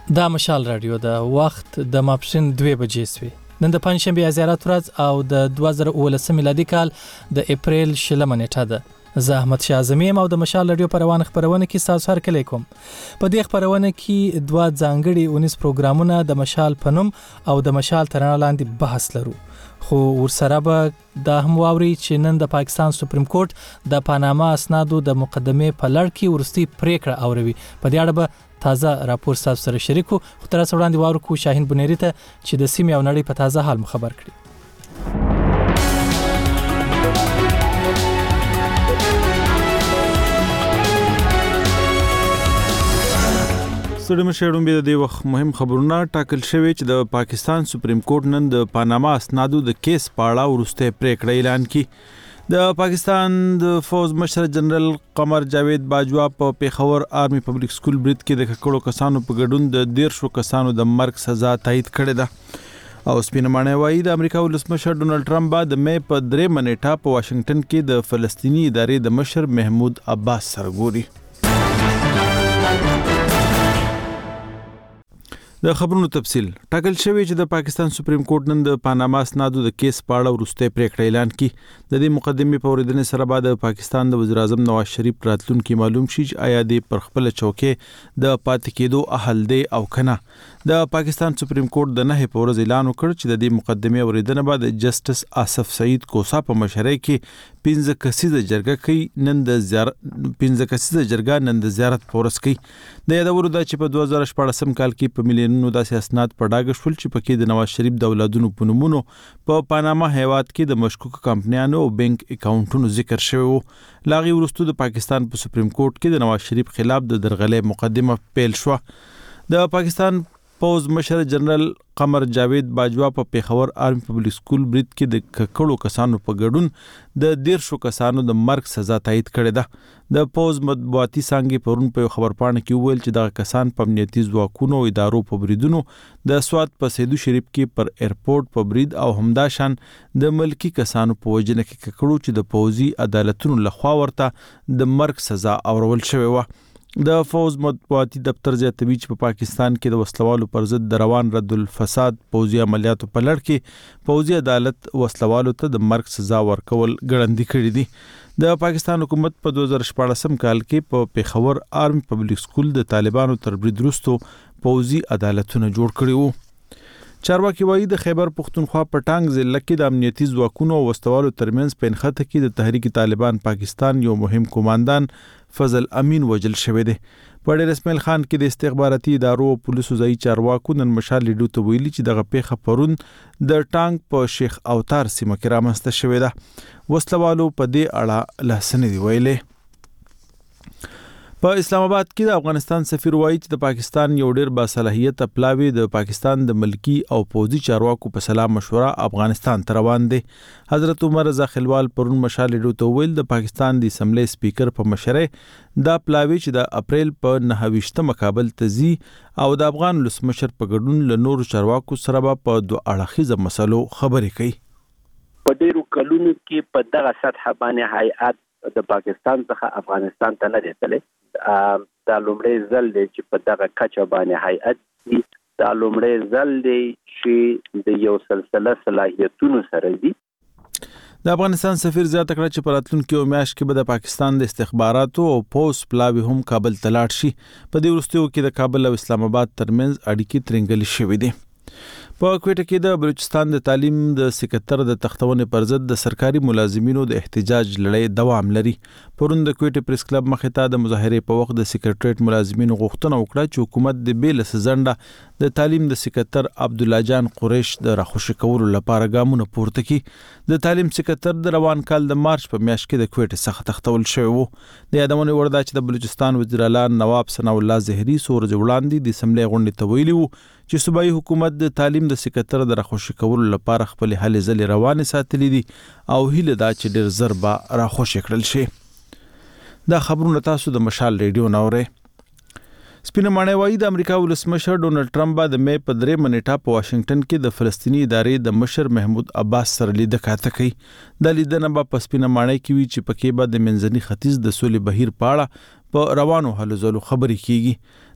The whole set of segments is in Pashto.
دا مشال رادیو د وخت د ماپښین 2 بجې سوي. نن د پنځشنبه زیارت ورځ او د 2019 میلادي کال د اپریل 20 نیټه ده. زه احمد شاه اعظمي او د مشال رادیو پروان خبرونه کې تاسو هر کله کوم. په دې خبرونه کې 2 ځانګړي 19 پروګرامونه د مشال پنوم او د مشال ترانه لاندې بحث لرو. خو ورسره به دا هم واوري چې نن د پاکستان سپریم کورټ د پاناما اسنادو د مقدمې په لړ کې ورستي پریکړه اوروي. په دې اړه به تازه راپور تاسو سره شریکو. خو تر اوسه وړاندې واورو کو شاهین بنيري ته چې د سیمې او نړۍ په تازه حال خبر کړي. سړی مشهورم به د وخت مهم خبرونه ټاکل شوی چې د پاکستان سپریم کورټ نن د پاناما اسنادو د کیس پاړه ورسته پریکړه اعلان کړي. د پاکستان د فوز مشر جنرال قمر جاوید باجوا په پیښور آرمی پبلک سکول برید کې د ککړو کسانو په ګډون د 13 کسانو د مرګ سزا تایید کړې ده. او سپینمانه وایي د امریکا ولسمشر ډونالد ټرمپ بعد مې په 3 منېټه په واشنگټن کې د فلسطینی ادارې د مشر محمود عباس سره ګوري. د خبرونو تفصیل ټاکل شوی چې د پاکستان سپریم کورټ نن د پاناما اسنادو د کیس پاړه ورسته پریکړه اعلان کړي. د دې مقدمې په اوریدنې سره بعد پاکستان د وزیر اعظم نواز شریف راتلونکي معلوم شي چې آیا د پر خپل چوکې د پاتې کېدو اهل دی او کنه. د پاکستان سپریم کورټ د 9 په ورځ اعلان وکړ چې د دې مقدمې اوریدنه بعد جسټس آصف سعید کوسا په مشرۍ کې 15 کسیزه جرګه نن د زیارت پورس کوي. د یادورو دا چې په 2014 کال کې په ملیونونو داسې اسناد په ډاګه شول چې پکې د نواز شریف د اولادونو په نومونو په پاناما هیواد کې د مشکوک کمپنیانو او بانک اکاونټونو ذکر شوی وو. لاغي وروسته د پاکستان په سپریم کورټ کې د نواز شریف خلاف د درغلې مقدمه پیل شو. د پاکستان پوز مشر جنرال قمر جاوید باجوا په پیښور آرمی پبلک سکول برید کې د ککړو کسانو په ګډون د 13 کسانو د مرګ سزا تایید کړې ده. د پوز مطبوعاتي څنګه پرون په خبرپاڼه کې ویل چې د کسان په امنیتي ځواکونو او ادارو په بریدونو د سواد په سیدو شریف کې پر ایرپورټ په برید او همداشان د ملکی کسانو په وجنه کې ککړو چې د پوزي عدالتونو لخوا ورته د مرګ سزا اورول شوی و. د فوز مطبوعاتي دفتر زیاتوي چې په پاکستان کې د وسلوالو پر ضد د روان رد الفساد پوځي عملیاتو په لړ کې پوځي عدالت وسلوالو ته د مرګ سزا ورکول ګړندی کړی دي. د پاکستان حکومت په 2014 کال کې په پیښور آرمی پبلک سکول د طالبانو تر برید وروسته پوځي عدالتونه جوړ کړي وو. چارواکي وایي د خیبر پختونخوا په ټانګ ضلع کې د امنیتي ځواکونو او وسلوالو ترمنځ په نښته کې د تحریک طالبان پاکستان یو مهم کمانډان فضل امین وجل شوی دی. په ډېر اسماعیل خان کې د استخباراتي ادارو او پولیسو ځای چارواکو نن مشال لیډو ته ویلي چې دغه پیښه پرون د ټانګ په شیخ اوتار سیمه کې رامنځته شوې ده. وسلوالو په دې اړه لاسنې دی ویلې. په اسلام آباد کې د افغانستان سفیر وایي چې د پاکستان یو ډېر باصلاحیت پلاوی د پاکستان د ملکی او پوځي چارواکو په سلا مشوره افغانستان ته روان دي. حضرت عمر رضا خلوال پرون مشال لیډو ته ویل د پاکستان د اسمبلی سپیکر په مشرۍ دا پلاوی چې د اپریل په 9 کابل ته ځي او د افغان ولسمشر په ګډون له نورو چارواکو سره په 2 اړخیزه مسلو خبرې کوي. په ډیرو کلونو کې په دغه سطح باندې هیئت د پاکستان څخه افغانستان ته نه رسېدلی. دا لومړی ځل دی چې په دغه کچه باندې هیئت دا لومړی ځل دی چې د یو سلسله صلاحیتونو سره دی. د افغانستان سفیر زیاته کړه چې په راتلونکي میاشت کې به د پاکستان د استخباراتو او پولیس پلاوی هم کابل ته لاړ شي. په دې وروستیو کې د کابل او اسلام آباد ترمنځ اړیکې ترنګلې شوې دي. په کوټه کې د بلوچستان د تعلیم د سکتر د تختونې پر ضد د سرکاري ملازمینو د احتجاج لړۍ دوام لري. پرون د کوټه پریس کلب مخې ته د مظاهرې په وخت د سکریټریټ ملازمینو غوښتنه وکړه چې حکومت د بیل سزنده د تعلیم د سکتر عبد الله جان قریش د راخوشي کولو لپاره ګامونه پورته کړي. د تعلیم سکتر د روان کال د مارچ په میاشت کې د کوټه څخه تختول شوی وو. د یادونه وړ ده چې د بلوچستان وزیر اعلی نواب ثنا الله زهري سورج وړاندې د اسمبلی غونډې ته ویلي وو چې صوبایي حکومت د تعلیم د سکتر د راخوشي کولو لپاره خپل هلې ځلې روانې ساتلې دي او هیله ده چې ډېر زر به راخوشي کړل شي. دا خبرونه تاسو د مشال ریډیو ناوړئ. سپینمانه وایي د امریکا ولسمشر ډونالد ټرمپ بعد مې په 3 منېټه په واشنگټن کې د فلسطینی ادارې د مشر محمود عباس سره لیدنه کاته کوي. د لیدنه په سپینمانه کې وی چې پکې به د منځني ختیځ د سولې بهیر په اړه په روانو هلو ځلو خبرې کیږي.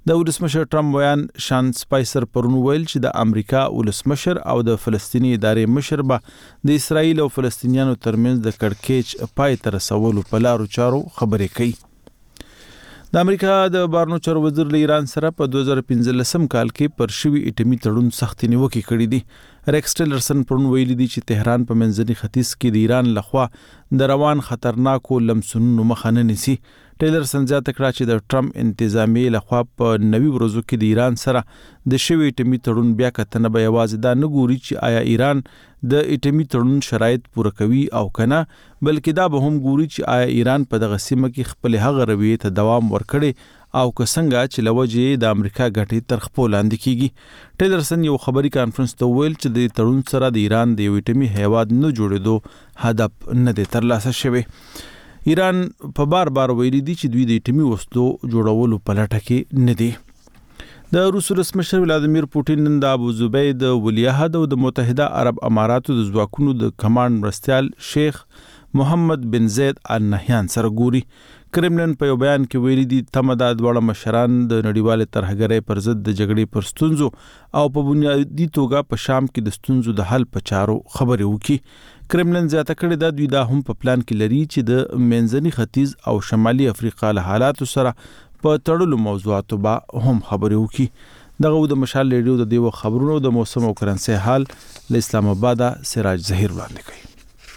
د ولسمشر ټرمپ ویان شان سپایسر پرون ویل چې د امریکا ولسمشر او د فلسطینی ادارې مشر به د اسرایل او فلسطینیانو ترمنځ د کړکېچ پای ته رسولو په لارو چارو خبرې کوي. د امریکا د بهرنیو چارو وزیر له ایران سره په 2015 کال کې پر شوی اټومي تړون سختې نیوکې کړې دي. ریکس ټیلرسن پرون ویلي دي چې تهران په منځني ختیځ کې د ایران لخوا د روان خطرناکو لمسونو مخه نه نیسي. ټیلرسن زیاته کړه چې د ټرمپ انتظامیې لخوا په 90 ورځو کې د ایران سره د شوی اټومي تړون بیا کتنه به یوازې دا نه ګوري چې آیا ایران د اټومي تړون شرایط پوره کوي او کنه، بلکې دا به هم ګوري چې آیا ایران په دغه سیمه کې خپل هغه رویې ته دوام ورکړي او که څنګه چې لوجه د امریکا ګټې تر خپل لاندې کیږي. ټیلرسن یو خبري کانفرنس ته ویل چې د تړون سره د ایران د اټومي هیواد نه جوړېدو هدف نه دی ترلاسه شوی. ایران په بار ویلي دي چې دوی د اټومي وسلو جوړولو په لټه کې نه دي. د روس ولسمشر ولادیمیر پوټین نن د ابوظبي د ولیعهد او د متحده عرب اماراتو د ځواکونو د کمانډ مرستیال شیخ محمد بن زید ال نهیان سره ګوري. کرملن په یو بیان کې ویلي دي تمه د دوه مشران د نړیوال ترهګرۍ پر ضد د جګړې پر ستونزو او په بنیادی توګه په شام کې د ستونزو د حل په چارو خبرې وکړي. کرملن زیاته کړې ده دوی دا هم په پلان کې لري چې د منځني ختیځ او شمالي افریقا له حالاتو سره په تړلو موضوعاتو به هم خبرې وکړي. دغه د مشال ریډیو د دیو خبرونو د موسم او کرنسي حال له اسلام آباد سراج ظهیر وړاندې کوي.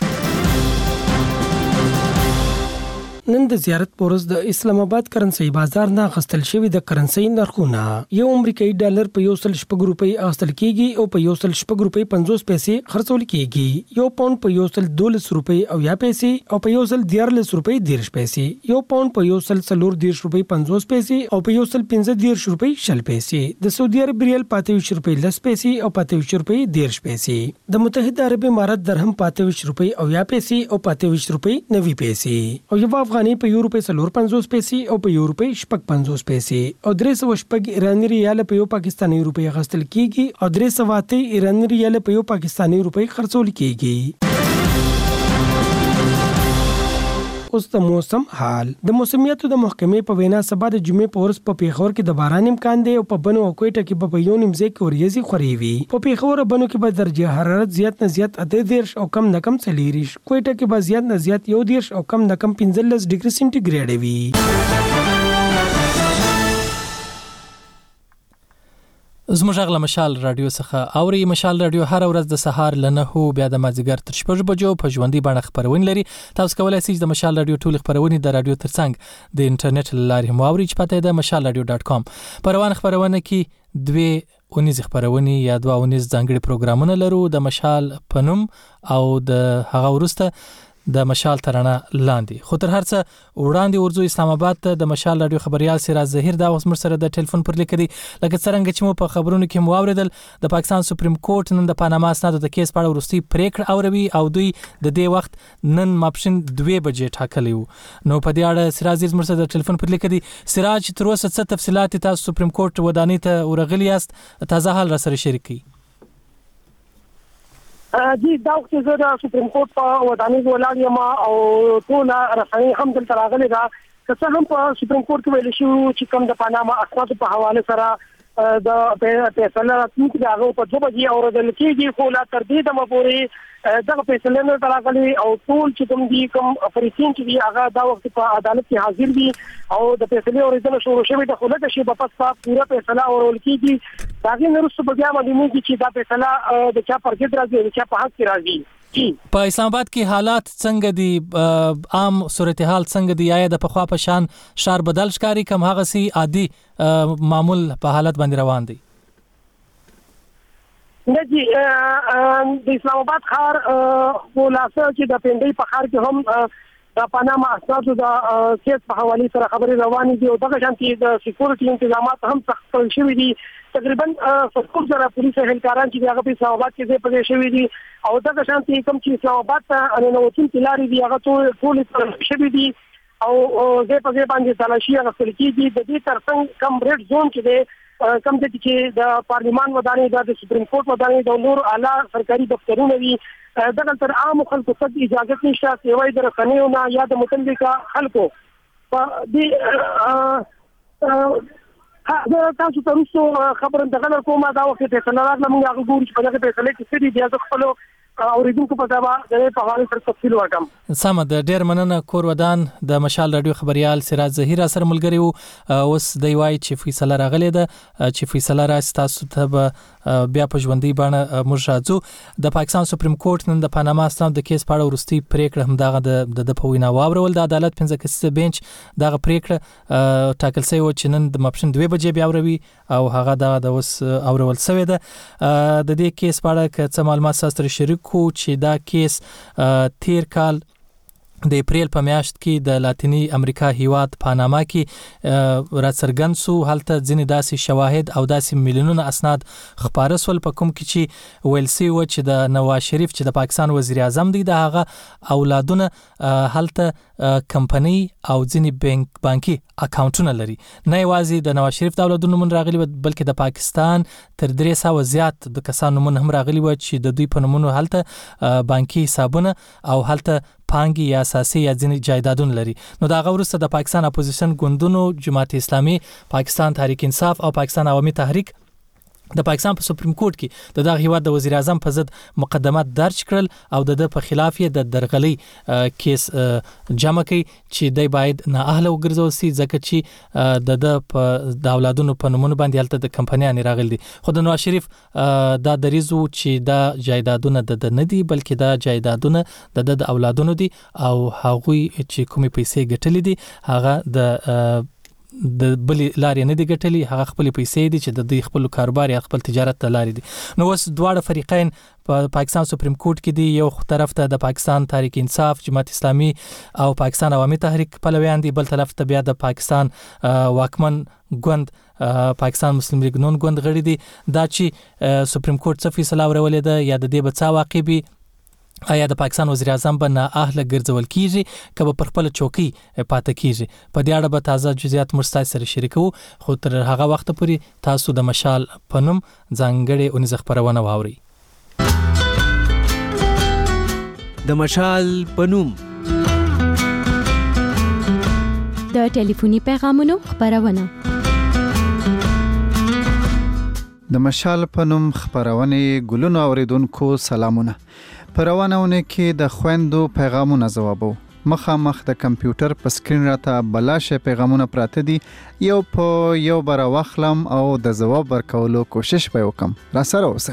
نن د زیارت پورز د اسلام آباد کرنسي بازار نه غستل شوی د کرنسي نرخونه یو امریکایي ډالر په 1.6 روپۍ اخیستل کیږي او په 1.6 روپۍ 50 پیسې خرڅول کیږي. یو پاوند په 112 روپۍ او یا پیسې او په 114 روپۍ 10 پیسې. یو پاوند په 114 روپۍ 50 پیسې او په 115 روپۍ 10 پیسې. د سعودي عرب ریال 25 روپۍ 10 پیسې او 25 روپۍ 10 پیسې. د متحده عرب امارات درهم 25 روپۍ او یا پیسې او 25 روپۍ 90 پیسې. او یو افغاني په یو روپۍ 50 پیسې او په یو روپۍ 50 پیسې. او 300 ایرانی ریال په یو پاکستاني روپۍ غستل کیږي او 300 ایرانی ریال په یو پاکستاني روپۍ خرڅول کیږي. اوس د موسم حال. د موسمیاتو د محکمې په وینا سبا د جمعې په ورځ په پیښور کې د باران امکان دی او په بنو او کوټه کې په یو نیم ځای کې وریځي خوري وي. په پیښور بنو کې به درجه حرارت زیات نه زیات 18 او کم نه کم 40. کوټه کې به زیات نه زیات 1 او کم نه کم 15 ډیګري سنټیګریډ وي. زموږ غلا مشال رادیو څخه اوري. مشال رادیو هر ورځ د سهار ل 9 بیا د مازیګر تر 6 بجو په ژوندۍ باندې خبرونه لري. تاسو کولای شئ د مشال رادیو ټول خبرونه د رادیو ترڅنګ د انټرنیټ لارې هم اوري چې پته ده mashalradio.com. پروان خبرونه کې دوی اونیز خبرونه یا دوه اونیز ځانګړي پروګرامونه لرو د مشال پنوم او د هغه ورسته د مشال ترانه لاندې. خو تر هرڅه وړاندې ورزو اسلام آباد ته د مشال رادیو خبريال سراج ظهیر دا اوس مر سره د ټلیفون پر لیکري لکه څنګه چې مو په خبرونو کې مو اوریدل د پاکستان سپریم کورټ نن د پاناما اسنادو د کیس په اړه ورستي پریکړه اوروي او دوی د دې وخت نن ماپښین 2 بجې ټاکلی وو. نو په دې اړه سراج ظهیر مر سره د ټلیفون پر لیکري. سراج تر اوسه څه تفصيلات تاسو سپریم کورټ ودانۍ ته ورغلی یاست؟ تازه حال را سره شریکي. جی دا وخت زه د سپریم کورټ په ودانۍ ولاړ یم او ټول رسنۍ هم دلته راغلي ده. که څه هم په سپریم کورټ کې ویل شو چې کوم د پاناما اسناد په حواله سره د فیصله راتلونکي د هغه په 2 بجې اورېدل کېږي، خو لا تر دې دمه پورې دغه فیصله نه راغلي او ټول چې کوم دي کوم فریقین چې هغه دا وخت په عدالت کې حاضر دي او د فیصله اورېدل شروع شوی د خلک شي په پس پوره فیصله اورول کېږي. داغه نرسته بیا معلومیږي چې دا فیصله د چا پر ضد راځي او چا په حق کې راځي. په اسلام آباد کې حالات څنګه دي؟ عام صورتحال څنګه دی؟ آیا د پخوا په شان شار بدل ښکاری کم هغه سي عادي معمول په حالت باندې روان دي؟ نه جی د اسلام آباد ښار خلاصه چې د پندې په ښار کې هم د پاناما اسنادو د کیس په حواله سره خبري روانې دي او دغه شانتي د سکیورټي تنظیمات هم سخت کړل شوی دي. تقریبا 70 زره پولیس اهلکاران چې هغه په اسلام آباد کې ځای په شوی دي او دغه شانتي کوم چې اسلام آباد ته ننوتون تلاري دي هغه ټول شوی دي او ځای په ځای باندې تلاشي غوښتل کیږي. د دې ترڅنګ کم ریډ زون کې دی کم دې چې د پارلیمان ودانۍ د سپریم کورټ ودانۍ د نور اعلی سرکاري دفترونه دي دغه تر عام خلکو ته اجازه نشته سیوای د رسنیو نه یا د متعلقه خلکو په دې زه تاسو ته وروسته خبره دغه کومه دا وخت فیصله راغله موږ هغه ګورو چې په دغه فیصله کې څه دي بیا زه خپل اوریدونکو په تابع د په حواله سره تفصیل ورکم. سم د ډیر مننه کور ودان د مشال رادیو خبريال سراج زهیر سره ملګری وو. اوس دی وای چې فیصله راغله ده چې فیصله راځي تاسو ته بیا په ژوندۍ باندې موږ راځو. د پاکستان سپریم کورټ نن د پاناما اسناد د کیس په اړه ورستي پریکړه هم دغه د په وینا واورول. د عدالت 15 کسیزه بنچ دغه پریکړه ټاکل شوی و چې نن د ماپښین 2 بجې بیا وروي او هغه د اوس اورول شوی ده. د دې کیس په اړه ک معلومات سره شریک کو چې دا کیس تیر کال د اپریل په میاشت کې د لاتینی امریکا هیواد پاناما کې راڅرګند سو. هلته ځینې داسې شواهد او داسې میلیونونه اسناد خبره سول په کوم کې چې ویل سی و چې د نواز شریف چې د پاکستان وزیر اعظم دی د هغه اولادونه هلته کمپنی او ځینې بانکي اکاونټونه لري. نه یوازې د نواز شریف د اولادونو من راغلي بلکې د پاکستان تر 300 زیات د کسانو من هم راغلي و چې د دوی په نومونو هلته بانکي حسابونه او هلته پانګي یا اساسي یا ځینې جایدادونه لري. نو دا غوړسته د پاکستان اپوزیشن ګوندونو جماعت اسلامي، پاکستان تحریک انصاف او پاکستان عوامي تحریک د پاکستان په سپریم کورټ کې د دغه هیواد د وزیر اعظم په ضد مقدمات درج کړل او د په خلاف یې د درغلي کیس جمع کړي چې د باید نه اهله وګرځول سي ځکه چې د اولادونو په نومونو باندې هلته د کمپنیانې راغلي دي. خو د نواز شریف دا دریزو چې دا جایدادونه د نه دي بلکې دا جایدادونه د اولادونو دي او هغوی چې کومې پیسې ګټلې دي هغه د بل لارې نه دی ګټلي، هغه خپل پیسې دي چې د دوی خپل کاروبار یا خپل تجارت ته لارې دي. نو اوس دواړه فریقین په پاکستان سپریم کورټ کې دي. یو طرف ته د پاکستان تحریک انصاف، جماعت اسلامي او پاکستان عوامي تحریک پلویان دي، بل طرف ته بیا د پاکستان واکمن ګوند پاکستان مسلم لیگ نون ګوند غړي دي. دا چې سپریم کورټ څه فیصله ورولې ده یا د دې بچا واقعي آیا د پاکستان وزیر اعظم به نه اهله ګرځول کیږي کبه پر خپل چوکۍ پاتې کیږي، په دې اړه به تازه جزئیات مرستای سره شریکو. خو تر هغه وخت پورې تاسو د مشال پنوم ځانګړي اونیز خبرونه واوري. د مشال پنوم د ټلیفوني پیغامونو خبرونه. د مشال پنوم خبرونه ګلونو اوریدونکو سلامونه. پرونهونه کې د خويندو پیغامونه جوابو. مخامخ د کمپیوټر په سکرین راته بلاشه پیغامونه پراته دي. یو په یو بر واخلم او د جواب ورکولو کوشش به وکم. را سره اوسئ.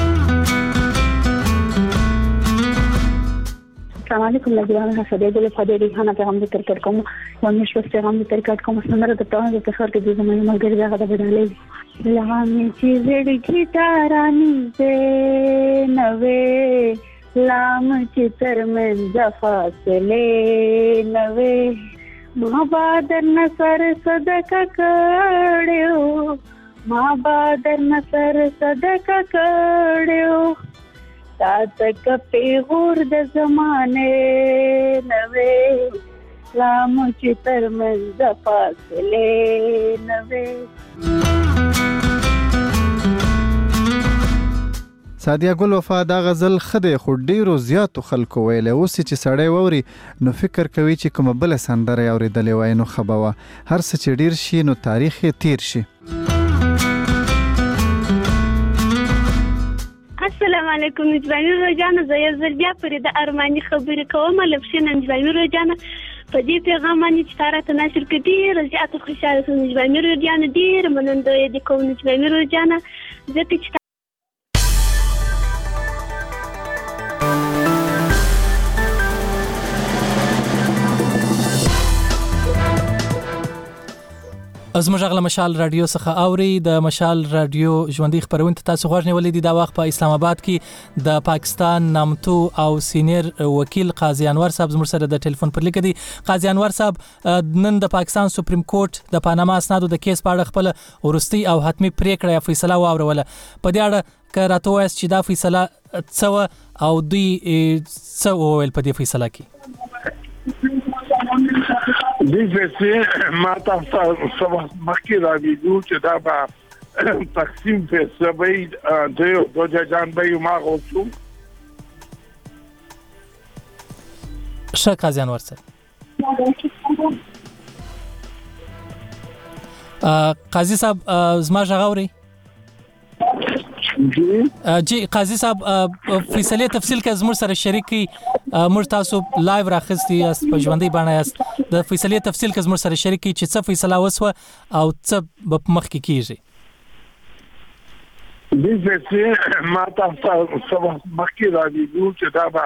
السلام علیکم لګیدانه سده د فدی ریحانه پیغام ذکر کوم او مشوس پیغام ذکر کوم سندره د توان د تخر کې د زمانه ملګری هغه د بدلې لهامي چې زړی کی تارانی زه نوې لام چې تر من فاصله نوې ما بادر نصر صدقه کړو ما بادر نصر صدقه کړو تا تک پیغور د زمانه نوې لام چې تر من فاصله نوې. سادیا ګل وفا دا غزل خده خو ډیرو زیاتو خلکو ویله اوس چې سړی ووري نو فکر کوي چې کوم بل سندره اوریدلې وای نو خبره هر څه چې ډیر شي نو تاریخ تیر شي. السلام علیکم نجبانی روجانه زه یې بیا پرې د ارمانی خبرې کوم لپاره نجبانی روجانه په دې پیغام باندې چې تاره نشر کړي رضایت خوشاله سم نجبانی روجانه ډیر مننده دې کوم نجبانی روجانه زه از مجغله مشال رادیو څخه اوري. د مشال رادیو ژوندۍ خبرونه تاسو غوښنه ولې د وخت په اسلام آباد کې د پاکستان نامتو او سینیر وکیل قاضي انور صاحب زموږ سره د ټلیفون پر لیک دي. قاضي انور صاحب نن د پاکستان سپریم کورټ د پاناما اسنادو د کیس په اړه خپل ورستي او حتمی پریکړه یا فیصله واوروله. په دې اړه کراته وایي چې دا فیصله څه او دوی څه وویل په دې فیصله کې. دې فیصله ما تاسو سبا مخکې راویدو چې دا به تقسیم فیصله به د ججان به ما غوښتو. قاضي انور صاحب قاضي صاحب زما ژغوري جی قاضي صاحب فیصله تفصیل کې زموږ سره شریکي موږ تاسو لایو راخستي اس په ژوندۍ باندې اس د فیصله تفصیل کې زموږ سره شریکي چې څه فیصله وسوه او څه مخ کې کیږي د فیصله ما تاسو سبا مخکې راځي چې دا به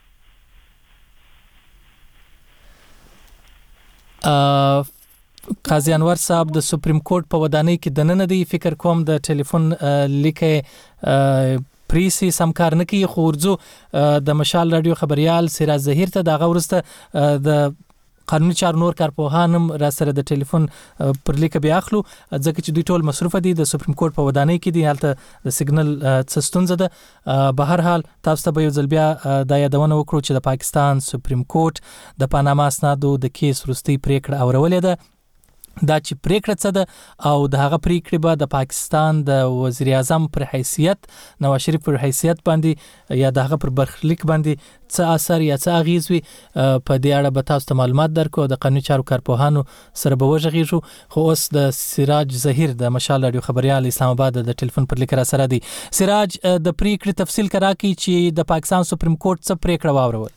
قاضي انور صاحب د سپریم کورټ په ودانۍ کې د نن دی فکر کوم د ټلیفون لیکه پریسی سمکار نه کوي خو ورځو د مشال رادیو خبريال سراج ظهیر ته د غورسته د قانوني چار نور کارپوهانم را سره د ټلیفون پر لیکه بیا اخلو ځکه چې دوی ټول مصروف دي د سپریم کورټ په ودانۍ کې دي حالت د سیګنل څستونزه ده به هر حال تاسو ته یو ځل بیا د یادونه وکړو چې د پاکستان سپریم کورټ د پاناما اسنادو د کیس وروستي پریکړه اورولې ده دا چې پریکړه څه ده او د هغه پریکړې به د پاکستان د وزیر اعظم پر حیثیت نواز شریف پر حیثیت باندې یا د هغه پر برخلیک باندې څه اثر یا څه اغیز وي په دې اړه به تاسو ته معلومات درکو د قانوني چارو کارپوهانو سره به وژغیږو خو اوس د سراج ظهیر د مشال رادیو خبريال اسلام آباد د ټلیفون پر لیک را سره دی سراج د پریکړې تفصیل کرا کی چې د پاکستان سپریم کورټ څه پریکړه واورول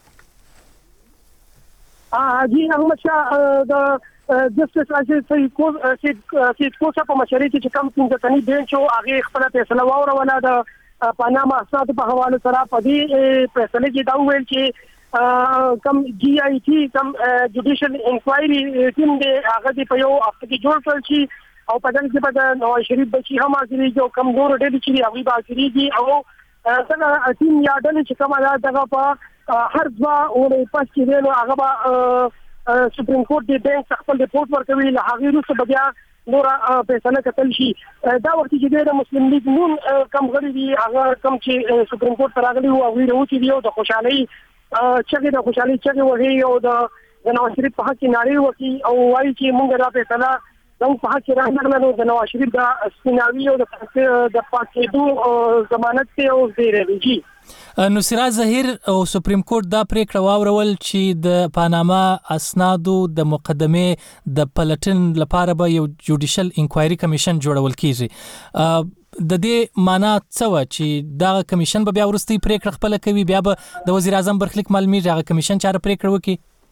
جی احمد شاه د جسټس راځي سید کوڅه په مشرۍ کې کوم څنګه تني بینچ او هغه خپل فیصله واوروله د پاناما اسناد په حواله سره په دې فیصله کې دا ویل چې کم جی آی ټي کم جوډیشل انکوایري ټیم دې هغه په یو هفته کې جوړ کړل شي او په دغه کې په نواز شریف بچي هم اخري جو کمزور ډېر چې هغه به اخري دي او څنګه ټیم یادل چې کومه دغه په هر ځوا او په کې نو هغه سپریم کورټ د بینک خپل ریپورت ورکوي له هغه وروسته بیا نور فیصله کتل شي دا وخت چې د مسلم لیگ نون کم غړي دي هغه کم چې سپریم کورټ راغلي او هغه وروتي دی او د خوشحالي چې وهي او د نواز شریف په حق کې ناري وکي او وايي چې موږ را فیصله نو په حق کې راغلو د نواز شریف د سپیناوي او د پاکېدو ضمانت ته او دی نو سراج ظهیر او سپریم کورټ دا پریکړه واورول چې د پاناما اسنادو د مقدمه د پلټن لپاره به یو جوډیشل انکوایري کمیشن جوړول کیږي د دې معنا څه و چې دا کمیشن به بیا ورستي پریکړه خپل کوي بیا به د وزیر اعظم برخلیک معلومي هغه کمیشن چاره پریکړه وکړي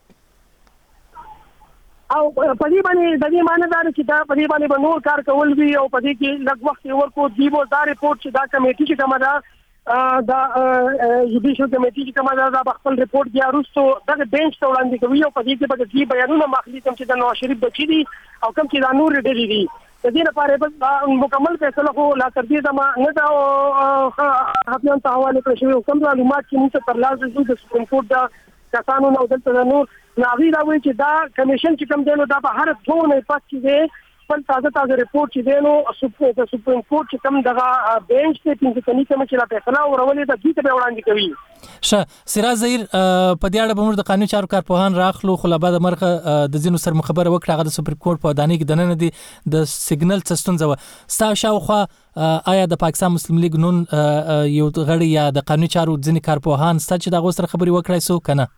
او په دې باندې د دې معنی دا چې دا په دې باندې به نور کار کول وی او په دې کې لږ وخت ورکو دیو دا ریپورت چې دا کمیټه چې کومه دا جوډیشل کمیټه چې کومه دا خپل ریپورت بیا وروسته دغه بینچ ته وړاندې کوي او په دې کې به د بیانونه مخلي کوم چې د نواز شریف بچی دي او کوم چې دا نور ډېری دي د دې لپاره به مکمل فیصله خو لا تر دې زما نه دا حکومت ته حواله کړی شوی کوم معلومات چې موږ ته ترلاسه شو د سپریم کورټ دا کسانو نو دلته نور ناغي دا وایي چې دا کمیشن چې کوم دی نو دا به هر څونه پات کې دی خپل تازه ریپورت چې دی نو سپریم کورټ چې کوم دغه بینچ ته پنځه کني کوم چې لا فیصله ورولې د دې ته وړاندې کوي سراج ظهیر په دې اړه به موږ د قانوني چارو کارپوهان راخلو خو لا بعد مرغه د زینو سر مخبر وکړه هغه د سپریم کورټ په ودانۍ کې د نن دی د سیګنل څستونزه و ستا شاوخوا آیا د پاکستان مسلم لیگ نون یو غړي یا د قانوني چارو ځینې کارپوهان ست چې د غوسر خبري وکړای سو کنه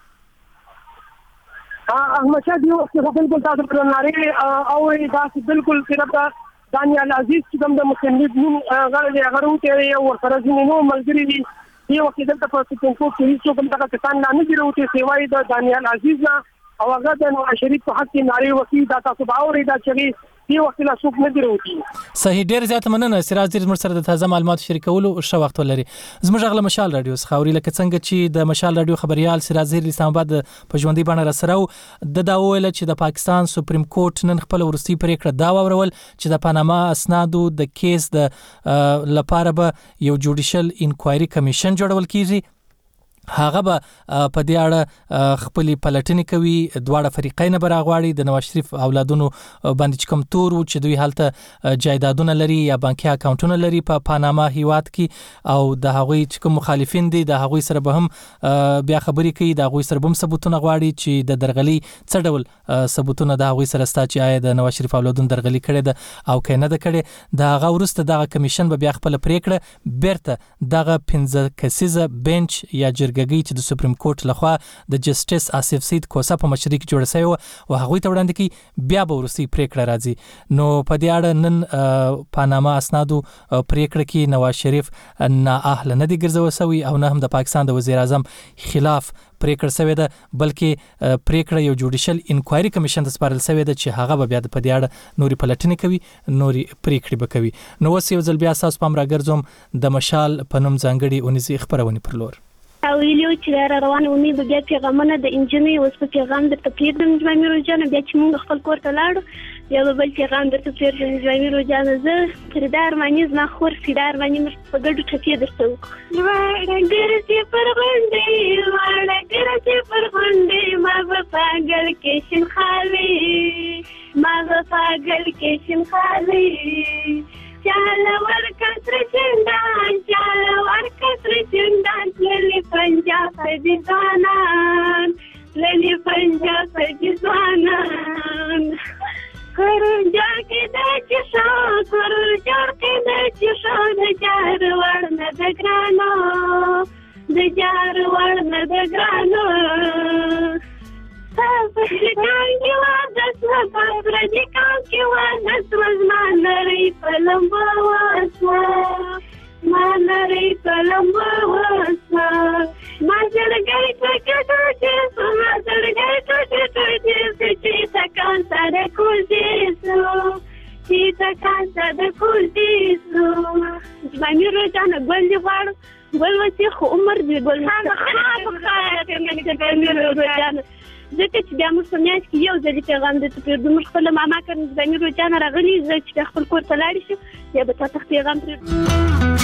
احمد شاه دیو بالکل تاسو په نړۍ او دا بالکل صرف دانیال عزیز چې کوم د مسلم لیگ نون غړي هغه ته یو ورسره نو ملګری دي یو وخت دلته په سپریم کورټ کې هیڅ کوم دغه کسان نه جوړوي سیوای د دانیال عزیز نه او هغه د نواز شریف په حق کې ناری وکي دا تاسو باورې دا چې یو وخت لا څوک نه جوړوي صحیح ډیر زیات مننه سراج ظهیر مر سره د تازه معلومات شریکولو او ښه وخت ولري زموږ غله مشال رادیو خاوري لکه څنګه چې د مشال رادیو خبريال سراج ظهیر اسلام آباد په ژوندۍ باندې را سره د دا ویل چې د پاکستان سپریم کورټ نن خپل ورستي پریکړه دا واورول چې د پاناما اسنادو د کیس د لپاره به یو جوډیشل انکوایري کمیشن جوړول کیږي هغه به په دې اړه خپل پلټنې کوي دواړه فریقین به راغواړي د نواز شریف اولادونو باندې کوم تور و چې دوی حالت جایدادونه لري یا بانکي اکاونټونه لري په پاناما هیواد کې او د هغوی کوم مخالفین دي د هغوی سره به هم بیا خبرې کوي د هغوی سره به هم ثبوتونه غواړي چې د درغلي څه ډول ثبوتونه د هغوی سره ستا چې آیا د نواز شریف اولادونو درغلي کړي ده او که نه ده کړي د هغه وروسته دغه کمیشن به بیا خپل پریکړه بیرته دغه 15 کسیزه بنچ یا جرګه قرارګاګي چې د سپریم کورټ لخوا د جسټس آصف سید کوسا په مشرۍ کې جوړ شوی او هغه ته وړاندې کی بیا به ورسي پریکړه راځي. نو په دې اړه نن پاناما اسنادو پریکړه کې نواز شریف نه اهل نه دی ګرځول شوی او نه هم د پاکستان د وزیر اعظم خلاف پریکړه شوې ده، بلکې پریکړه یو جوډیشل انکوایري کمیشن ته سپارل شوې ده چې هغه به بیا د په دې اړه نوري پلټنې کوي، نوري پریکړې به کوي. نو اوس یو ځل بیا تاسو پام راګرځوم د مشال په نوم ځانګړي اونیزي خبرونه پر لور. او ویلو چې روانه اونۍ به بیا پیغامونه د انجنۍ اوس په پیغام درته پرېږدم جمامي روجانه، بیا چې موږ خپل کور ته لاړو بیا به بل پیغام درته پرېږدم جمامي روجانه. زه فريده ارماني زما خور فريده ارماني موږ په ګډو ټپې درته وکړو. واړه ګرځې پر غونډۍ واړه ګرځې پر غونډۍ ما به پاګل کې شین خالي ما به پاګل کې شین خالي چاله ورکتر چندان چاله ورکتر چندان للی پنجاب دی ځوانان للی پنجاب دی ځوانان کور جوړ کې د چشو کور جوړ کې د چشو د جار ورنه د ګرانو د جار ورنه د ګرانو پرځي کام کې وانس وزمان لري پلمبو واسه ما لري پلمبو واسه ما جرګي ټکټ ما جرګي ټکټ چې تکان سره کوزیسو چې تکان سره کوزیسو جمامي روزانه ګل دی غواړم ګل وسی خو عمر دی ګل خیر ته جمامي روزانه ځکه چې بیا موږ په میاشت کې یو ځلې پیغام درته پرېږدو. موږ خپله ماما کار نظامي روجانه راغلي زه چې بیا خپل کور ته لاړې شو بیا به تا ته پیغام پرېږدو.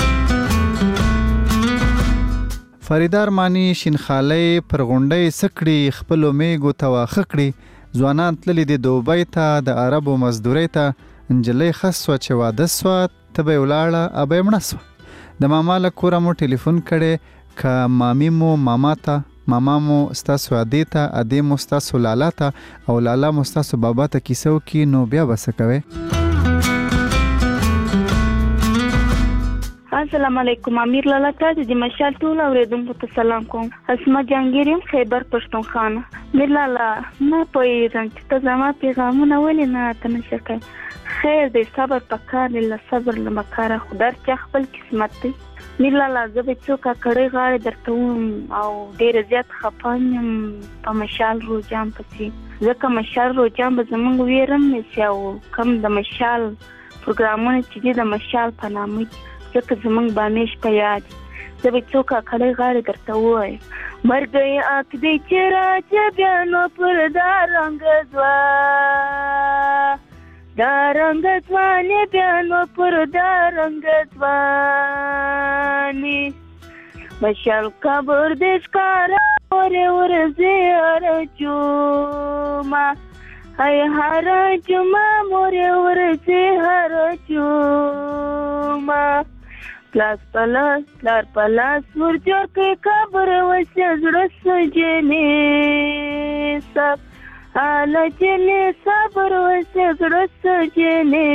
فريده ارماني شینخالۍ پر غونډۍ سکړي خپلو میږو ته واښه کړي، ځوانان تللي دي دوبۍ ته د عربو مزدورۍ ته، نجلۍ ښه سوه چې واده سوه ته به یې ولاړه ابه یې مړه سوه. د ماما له کوره مو ټلیفون کړی که مامي مو ماما ته، ماما مو ستاسو ادې ته، ادې مو ستاسو لالا ته او لالا مو ستاسو بابا ته کیسه وکړي، نو بیا به څه کوئ؟ السلام علیکم. امیر لالا ته د مشال ټول اوریدونکو ته سلام کوم. اسما جهانگیر یم خیبر پښتونخوا. میر لالا نه پوهېږم چې ته زما پیغامونه ولې نه راته نشې کوې. خیر دی صبر پکار دی، له صبر له مکاره خو در چا خپل قسمت دی. میر لالا زه به څو کاکړۍ غاړې درته وم او ډېره زیات خفه یم په مشال روجان پسې، ځکه مشال روجان به زموږ ویرم نیسي او کم د مشال پروګرامونه چې دي د مشال په نامه ځکه زموږ به همیش په یاد زه به څو کاکړۍ غاړې درته ووایم. مرګی اک دی چې راځه بیا نو پر دا رنګ ځوا دا رنګ ځوانې بیا نو پر دا رنګ ځوانې مشال قبر دې ښکاره ورې ورځې هره جومه ای هره جومه مورې ورځې هره جومه پلاس پلاس لار پلاس ورجوړ کړې قبر وسه زړه سجنې سب حالا جنې صبر وسه زړه سجنې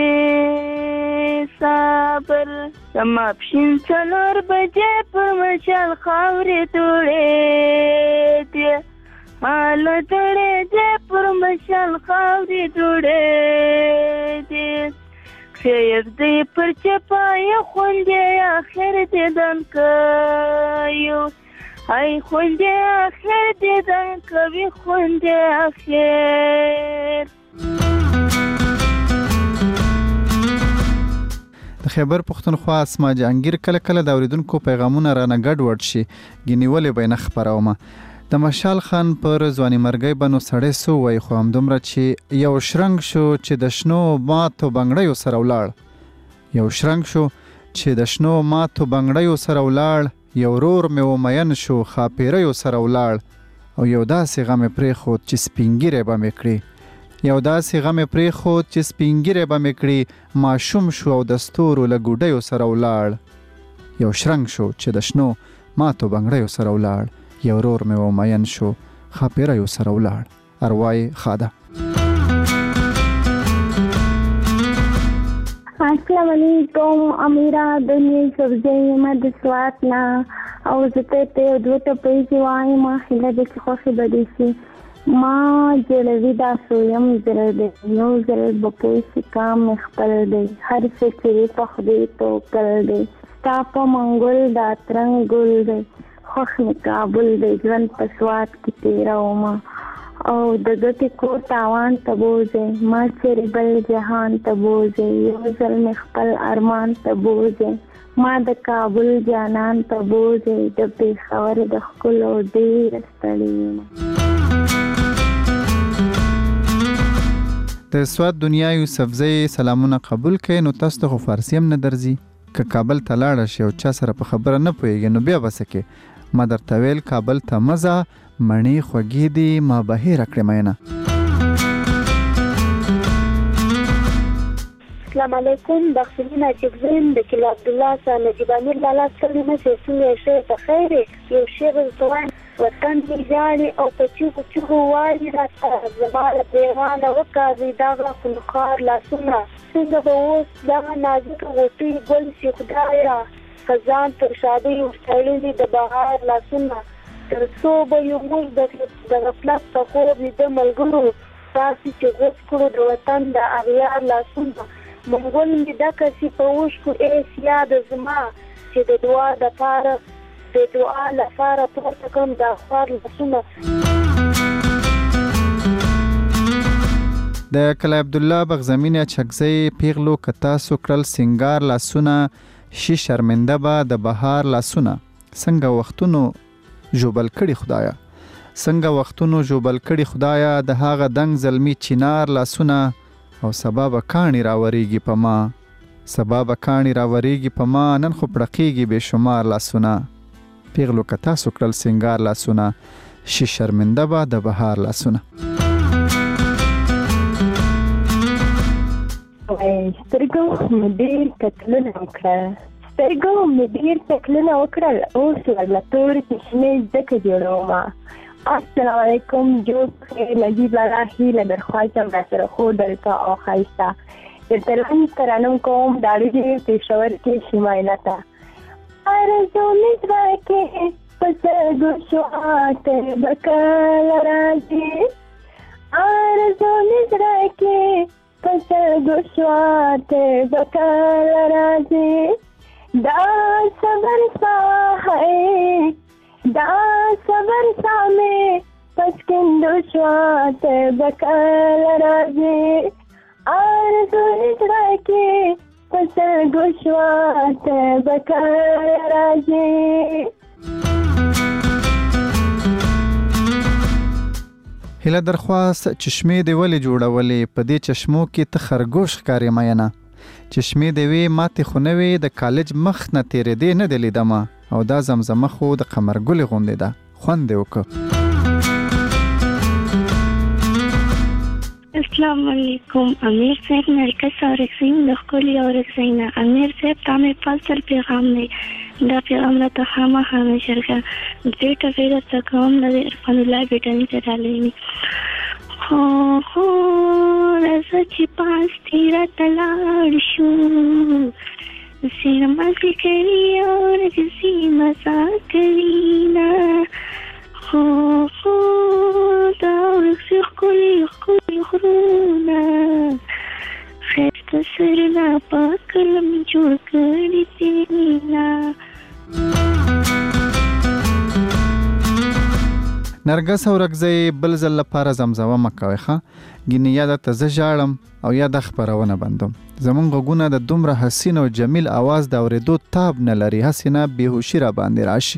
صبر زما پښین څلور بجې پر مشال خاورې دوړې دي حالا دوړې دې پر مشال خاورې دوړې دي خیر دې پر چپای خوندې اخر دې دن کوي ای خوندې اخر دې دن کوي خوندې اخر. د خیبر پښتونخوا اسما جهانگیر کله کله د اوریدونکو پیغامونه رانه ګډوډ شي ګینیولې به نه خبرومه. د مشال خان پر ځواني مرګي بنو سړې سو وای خو هم دومره چې یو شرنګ شو چې د شنو ماتو بنگړیو سره ولاړ، یو شرنګ شو چې د شنو ماتو بنگړیو سره ولاړ، یو رور مې ومین شو خاپیریو سره ولاړ، او یو داسې غم پرې خود چې سپینګیره به مې کړی، یو داسې غم پرې خود چې سپینګیره به مې کړی، ماشوم شو او د ستورو له ګوډیو سره ولاړ، یو شرنګ شو چې د شنو ماتو بنگړیو سره ولاړ، یو رور مې ومین شو خاپیریو سره ولاړ. اروای خاده السلام علیکم امیرا دنیا سبزی ما د سوات نه او زه ته دوه ټپې وایم خله د خوښي بدې شي ما جلوی دا سویم زره د یو زره بپوي کام خپل دی هر څه چې په خدای تو کړ دی تاپ منګل دا ترنګ ګل دی خوښ کابل دی ژوند په سوات کې تیروم او د ګټې کو تاوان تبوزه ما چې بل جهان تبوزه یو ځل خپل ارمان تبوزه ما د کابل جانان تبوزه د پیښور د خپل او ډیر ستړي د سواد دنیا یوسفزئی سلامونه قبول کړئ. نو تاسو ته فارسی هم نه درځي که کابل ته لاړ شئ او چا سره په خبره نه پوهیږئ نو بیا به څه کې ما درته ویل کابل ته مزه مڼې خوږې دي ما بهیر کړې مینه. السلام علیکم بخښنه چې زم د کلا عبد الله سره نجیب امیر لاله سره نه څنګه شي په خیر یو شی وځوان وطن دې جاري او په چوغو وایي راځه زماله پیغام وکړي دا غوښنکار لاسونه څنګه به اوس دا نازک غوټي ګل شي خدایا خزان تر شادي وستړي د بهار لاسونه تر څو به یو موږ د غفلت په خوب د ملګرو تاسو چې غوښ کړو د وطن د اغیار لاسونه منګول می دا کسي په وښ کو ایس یاد زما چې د دعا د پاره د دعا لپاره پورته کوم د اخبار لاسونه. د کلا عبد الله بغزمین چکزی پیغلو کتا سوکرل سنگار لاسونه شي شرمنده با د بهار لاسونه څنګه وختونو جوبل کړي خدایا څنګه وختونو جوبل کړي خدایا د هاغه دنګ زلمی چینار لاسونه او سبب کانی راوریږي په ما سبب کانی راوریږي په ما نن خو پړقېږي به شمار لاسونه پیغلو کتا سوکرل سنگار لاسونه شي شرمنده با د بهار لاسونه. سترګو مدیر تکلونه وکړل اوس ورلتور کشمې ځکه جوړوما. السلام علیکم جو نجیب لاله هیله درخواستم را سره خو دلته او خایسته ترلن ترانم کوم داړي پېښور کې شمایلتا ارزو مزرا کې پسګو شوات بکال راځي ارزو مزرا کې پسګو شوات بکال راځي دا صبر سامه پسکندو شوات بکال راځي ارزو مزرا کې پسګو شوات بکال راځي. هله درخواست چشمې دی ولې جوړولې په دې چشمو کې ته خرګوش ښکارې مینه چشمې دی وی ماته خونوي د کالج مخ نه تیرې دی نه دلیدمه او دا زمزمه خو د قمرګل غوندې ده خوند وکړه. السلام علیکم امیر صاحب نرکس اور رکسین دخولی اور رکسینا امیر صاحب تامه پالتر پیغام نه دا پیغام را ته خامه خامه شرکه دیتا فیده تکام نده ارفان الله بیٹانی ترالینی خو رزا چی پاس تیرا تلار شو سینما کری اور کسی مسا کرینا خو دا ورکسی خکولی خرونا خیستا سرنا پاکلم جوڑ کری تینا. نرګس او رګزی بل ځل لپاره زمزمه مکوي ښه ګینه یا د تزه ژاړم او یا د خبرونه بندم زمون غوونه د دومره حسین او جمیل आवाज د اوریدو تاب نه لري حسینه بیهوشی را باندې راشي.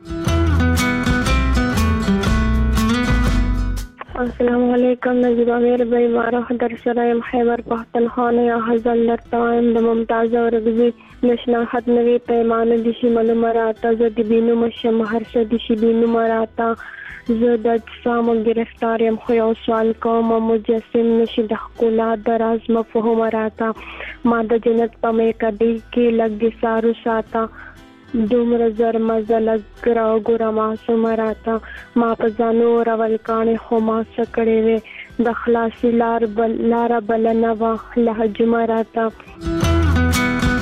السلام علیکم نجیب امیر بھائی مارا در شرایم خیبر پختونخوا یا حضل در تایم د ممتاز او رګزی نشنا خط نوی پیمانه دیشی معلوم راتا زدی بینو مشم هر شدیشی بینو راتا زدد سامو گرفتاریم خو یو سوال کوم مجسم نشي د خپلات دراز مفهوم راتا ما د جنت په مې کدی کې لګ سارو ساته دومره زر مزل ګراو ګرا ما سمراتا ما په ځانو راول کانه خو ما سکړې وې د خلاصي لار بل نوا له جمراتا.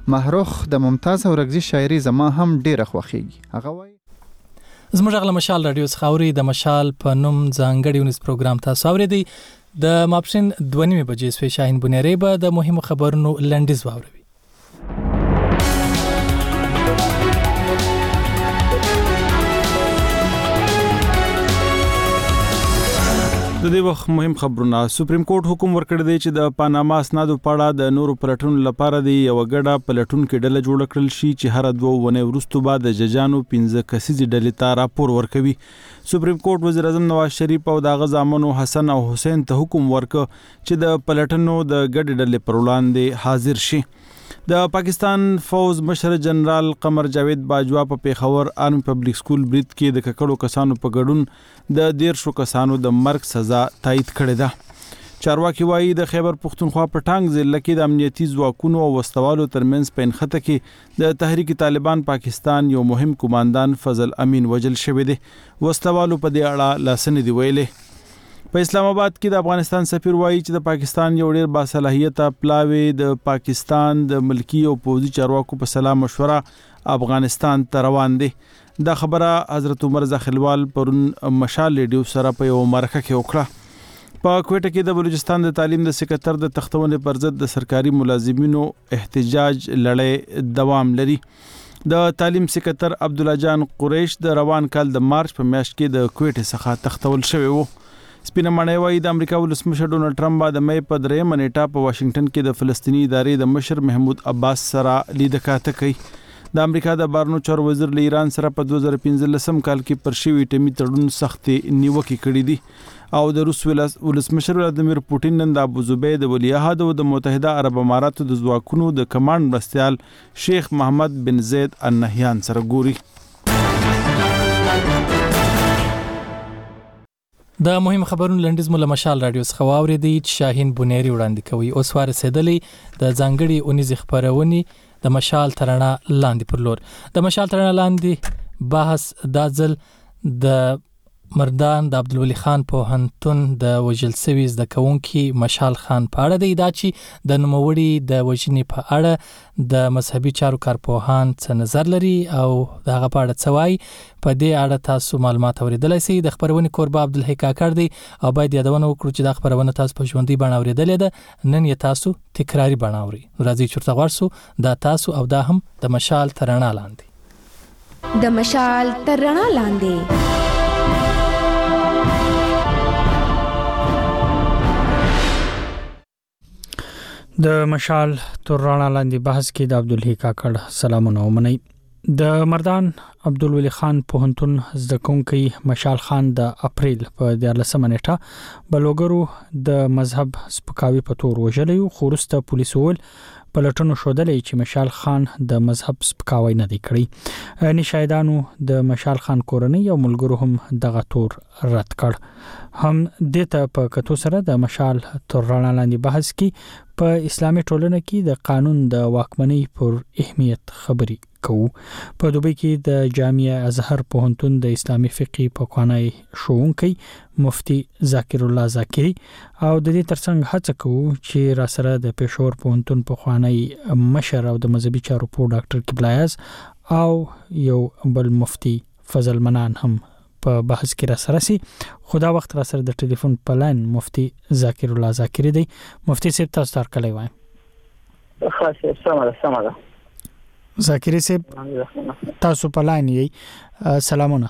محروخ د ممتاز اورګزي شاعري زما هم ډیره خوښیږي. هغه وایي زموږ غل مشال رادیو څخاوري د مشال په نوم ځانګړي ونیس پروګرام تاسو اوریدي. د ماپښین 2:30 بجې سوي شاهین بنيري به د مهمو خبرونو لنډیز واوروي. د دې وخت مهم خبرونه. سپریم کورټ حکم ورکړی دی چې د پاناما اسنادو په اړه د نورو پلټونو لپاره د یو غډه پلټونکو ډله جوړ کړل شي چې هر 2 ونې وروسته بعد د ججانو 15 کسیزي ډلې ته راپور ورکوي. سپریم کورټ وزیر اعظم نواز شریف او د غزامنو حسن او حسین ته حکم ورکړ چې د پلټنو د غډې ډلې پر وړاندې حاضر شي. د پاکستان فوز مشر جنرال قمر جاوید باجوا په پیښور آرمی پبلک سکول برید کې د ککړو کسانو په ګډون د 13 کسانو د مرګ سزا تایید کړې ده. چارواکي وایي د خیبر پختونخوا په ټانګ ضلع کې د امنیتي ځواکونو او وسوالو ترمنځ په انخته کې د تحریک طالبان پاکستان یو مهم کمانډان فضل امین وجل شوی دی. وسوالو په دې اړه لاسنې دی ویلې. په اسلام آباد کې د افغانستان سفیر وایي چې د پاکستان یو ډېر باصلاحیته پلاوی د پاکستان د ملکی او پوځي چارواکو په سلا مشوره افغانستان ته روان دي. دا خبره حضرت عمر زخلوال پرون مشال ریډیو سره په یو مرکه کې وکړه. په کوټه کې د بلوچستان د تعلیم د سکرټر د تختونې پر ضد د سرکاري ملازمینو احتجاج لړۍ دوام لري. د تعلیم سکرټر عبد الله جان قریش د روان کال د مارچ په میاشت کې د کوټه څخه تختول شوی وو. سپینه مړی وایي د امریکا ولسمشر ډونالد ټرمپ د مې په 3 نیټه په واشنگټن کې د فلسطینی ادارې د مشر محمود عباس سره لیدکاته کوي. د امریکا د بارنو چارو وزیر له ایران سره په 2015 کال کې پر شوی ټیمي تړون سختي نیوکې کړې دي او د روس ولسمشر ولادیمیر پوتین نن د ابوظبي د ولیعهد او د متحده عرب اماراتو د ځواکونو د کمانډ مرستیال شیخ محمد بن زید النهیان سره ګوري. د مهم خبرونو لنډیز مو له مشال رادیو څخه واوریدي چې شاهین بنيري وړاندې کوي. اوس ورسېدلې د ځانګړي اونیز خبرونه د مشال ترانه لاندې پر لور. د مشال ترانه لاندې بحث د ځل د مردان د عبدالولي خان پوهنتون د وجل سوي زده کوونکي مشال خان په اړه دی دا چې د نوموړي د وژنې په اړه د مذهبي چارو کارپوهان څه نظر لري او دغه په اړه څه وایي. په دې اړه تاسو معلومات اوریدلای شئ. د خبرونې کوربه عبدالحی کاکړ دی او باید یادونه وکړو چې دا خبرونه تاسو په ژوندۍ بڼه اوریدلې ده، نن یې تاسو تکراری بڼه اورئ. راځي چرته ورسو دا تاسو او دا هم د مشال ترانه لاندې. د مشال ترانه لاندې د مشال ترانه لاندې بحث کې د عبدالحی کاکړ سلامونه ومنئ. د مردان عبدالولي خان پوهنتون زده کوونکی مشال خان د اپریل په 14 نیټه بلوګرو د مذهب سپکاوي په تور وژلی خو وروسته پولیسو وویل پلټنو ښودلې چې مشال خان د مذهب سپکاوی نه دی کړی. یعنی شاهدانو د مشال خان کورنۍ او ملګرو هم دغه تور رد کړ. هم دته په کتو سره د مشال ترانه لاندې بحث کې په اسلامي ټولنه کې د قانون د واکمنۍ پر اهمیت خبري کوو. په دوبۍ کې د جامعه ازهر پوهنتون د اسلامي فقه پوهنځي ښوونکی مفتی ذاکر الله ذاکری او د دې ترڅنګ هڅه کوو چې را سره د پېښور پوهنتون پوهنځي مشر او د مذهبي چارو په ډاکټر کبلایز او یو بل مفتی فضل منان هم په بحث کې را سره سي. خدا وخت را سره د ټلیفون په لاین مفتی ذاکر الله ذاکری دی. مفتی صاحب تاسو تر کله وای؟ خاصه سماله ذاکری صاحب تاسو په لاین یې سلامونه.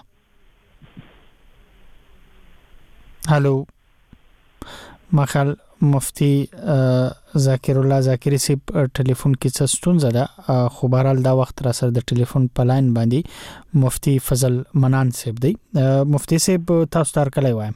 هالو مخال مفتی ذاکر الله ذاکری صاحب ټلیفون کې څه ستونزه ده خو بهرحال دا وخت را سره د ټلیفون په لاین باندې مفتی فضل منان صاحب دی. مفتی صاحب تاسو تر کله وایم؟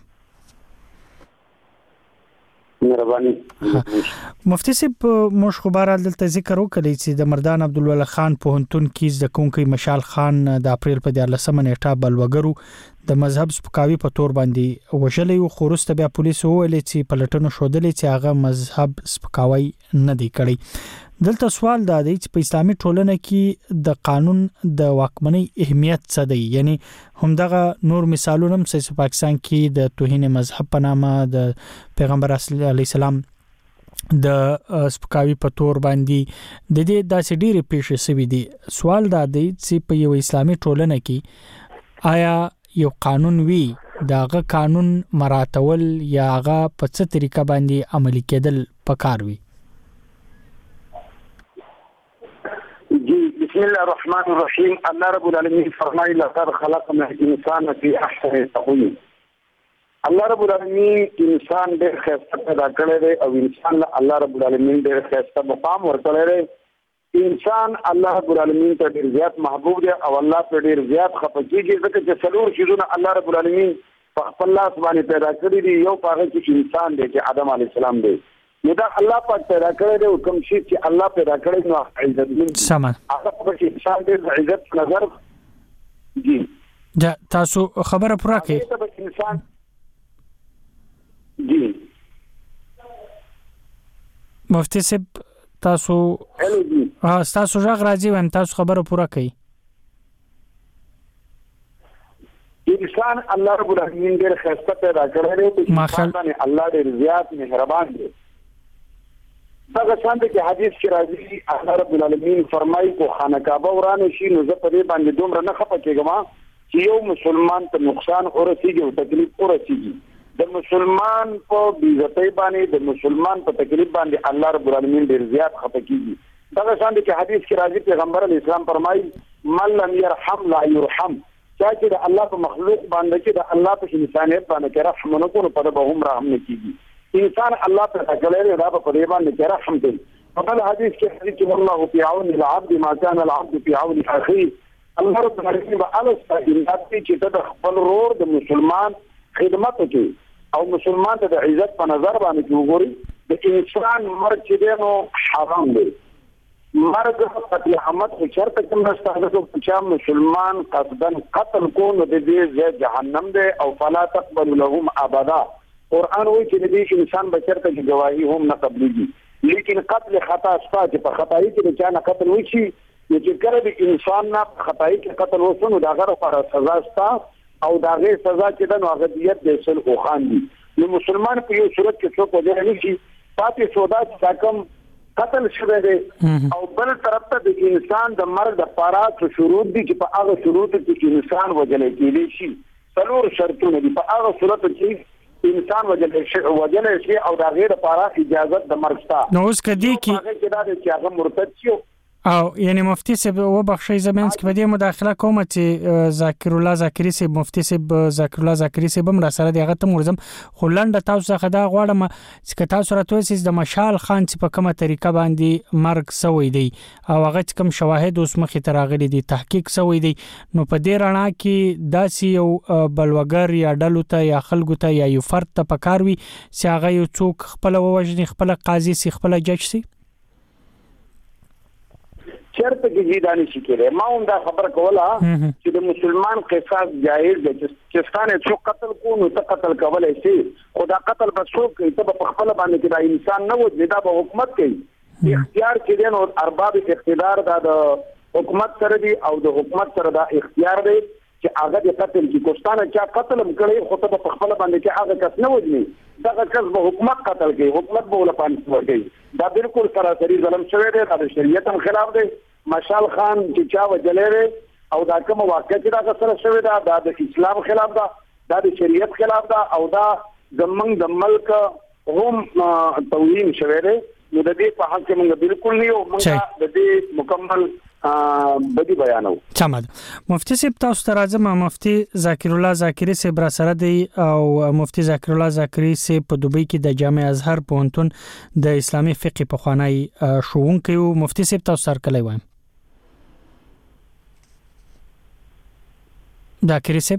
مهرباني. مفتی صاحب موږ خو بهرحال دلته ذکر وکړی چې د مردان عبدالولي خان پوهنتون کې زده کوونکی مشال خان د اپریل په 14 نیټه بلوګرو د مذهب سپکاوي په تور باندې وژلی او خورسته بیا پولیسو ویل چې پلټنو شودلې چې هغه مذهب سپکاوي نه دی کړی. دلته سوال دا دی چې په اسلامي ټولنه کې د قانون د واکمنۍ اهمیت څه دی؟ یعنی همدغه نور مثالونه هم په پاکستان کې د توهین مذهب په نامه د پیغمبر علی السلام د سپکاوي په تور باندې د دې داسې ډېرې پیښې شوې دي. سوال دا دی چې په یو اسلامي ټولنه کې آیا یو قانون وي داغه قانون مراتول یا هغه په څه طریقه باندې عملي کېدل پکار وي؟ جی بسم الله الرحمن الرحیم. الله رب العالمین فرمایي لقد خلقنا الانسان فی احسن تقویم. الله رب العالمین انسان ډېر ښایسته پیدا کړی دی او انسان له الله رب العالمین ډېر ښایسته مقام ورکړی دی. انسان الله رب العالمین ته ډېر زیات محبوب دی او الله په ډېر زیات خفه کېږي ځکه چې څلور شیزونه الله رب العالمین په خپل لاس باندې پیدا کړي دي. یو په هغه کې انسان دی چې آدم علیه السلام دی. نو دا الله پاک پیدا کړی دی او کوم شی چې الله پیدا کړی نو عزتمن سم هغه په انسان ډېر عزت نظر جی دا تاسو خبره پوره کړئ. انسان جی مفتی صاحب تاسو تاسو راغ راځي وان تاسو خبره پوره کړئ. انسان الله رب العالمین ډېر ښایسته پیدا کړی دی چې انسان باندې الله ډېر زیات مهربان دی. دغه څنګه چې حدیث کې راځي الله رب العالمین فرمایي کو خانه کعبه ورانه شي نو زه په دې باندې دومره نه خفه کېږم چې یو مسلمان ته نقصان ورسیږي او تکلیف ورسیږي. د مسلمان په بیزتۍ باندې د مسلمان په تکلیف باندې الله رب العالمین ډېر زیات خفه کېږي. دغه څنګه چې حدیث کې راځي پیغمبر علیه السلام فرمایي من لم يرحم لا يرحم. چې د الله په مخلوق باندې چې د الله په انسانیت باندې کې رحم نه کوي په به هم رحم نه کیږي. انسان الله په اجلې دا په دې باندې کې رحم کوي. په بل حدیث کې حدیث والله في عون العبد ما كان العبد في عون اخيه. الله رب العالمین به الاستا امداد کوي چې د خپل ورور د مسلمان خدمت کوي او مسلمان ته د عزت په نظر باندې وګوري. د انسان مرګ چې نو حرام دی. مرګ قتل عامت خو چرته کوم نشته چې مسلمان قصدن قتل کو نو د دې جهنم دی او فلا تقبل لهم ابدا. قرآن وایي چې دې انسان بچرته کې گواہی هم نه قبليږي. لیکن قتل خطا شته چې په خطای کې چا نه قتل وشي چې کله د انسان نه خطای کې قتل وسونو دا غره پر سزا شته او دا غي سزا چې د نوغدیت د اصل او خان دي. نو مسلمان په یو صورت کې څوک وځي نه شي پاتې سودا چې کوم قتل شوه دی او بل طرف ته د انسان د مرګ د پارات شروط دي چې په هغه شروط کې انسان وجل کېږي شي. څلور شرطونه دي په هغه صورت کې انسان وجل شي او دا غیر لپاره اجازه د مرګ شته. نو اوس کدي کې دا چې هغه مرتد شي او یعنی مفتی صاحب و بخشي زمینس کې په دې مداخله کوم چې ذاکر الله ذاکری صاحب مفتی صاحب ذاکر الله ذاکری صاحب هم را سره دی هغه ته مرزم خلند تاسو څخه دا غواړم چې تاسو راته وایئ د مشال خان چې په کومه طریقه باندې مرګ سوی دی او هغه کوم شواهد اوس مخې ته راغلي دي تحقیق سوی دی نو په دې رڼا کې داسې یو بلوګر یا ډلو ته یا خلکو ته یا یو فرد ته پکار وي چې هغه یو څوک خپل ووجني خپل قاضي سي خپل جج سي چرته کې جیدانی شي کېږي. ما هم دا خبر کوله چې د مسلمان قصاص جایز دی چې ستانه څوک قتل کو نو ته قتل کولای شي خدا قتل به څوک کوي ته په خپل باندې کې دا انسان نه وځي دا به حکومت کوي اختیار کې دی نو ارباب اقتدار دا د حکومت سره دی او د حکومت سره دا اختیار دی چې هغه د قتل کې کوستانه چې قتل کړي خو ته په خپل باندې کې هغه کس نه وځي دا کس به حکومت قتل کوي حکومت به ولا پانځ ورګي دا بالکل سراسری ظلم شوی دی دا د شریعت هم خلاف دی. مشال خان چې چا وجلې او دا کوم واقع چې دا سره شوی دا د اسلام خلاف دا د شریعت خلاف دا او دا زمنګ د ملک هم توهین شوی دی. نو د دې په حق کې موږ بالکل نه یو موږ د دې مکمل بدی بیانو. چمد مفتی صاحب تاسو ته راځم. مفتی ذاکر الله ذاکری صاحب را سره دی او مفتی ذاکر الله ذاکری صاحب په دوبۍ کې د جامع ازهر پوهنتون د اسلامي فقه په خوانی شوونکی او مفتی صاحب تاسو سره کلی وایم ذاکری صاحب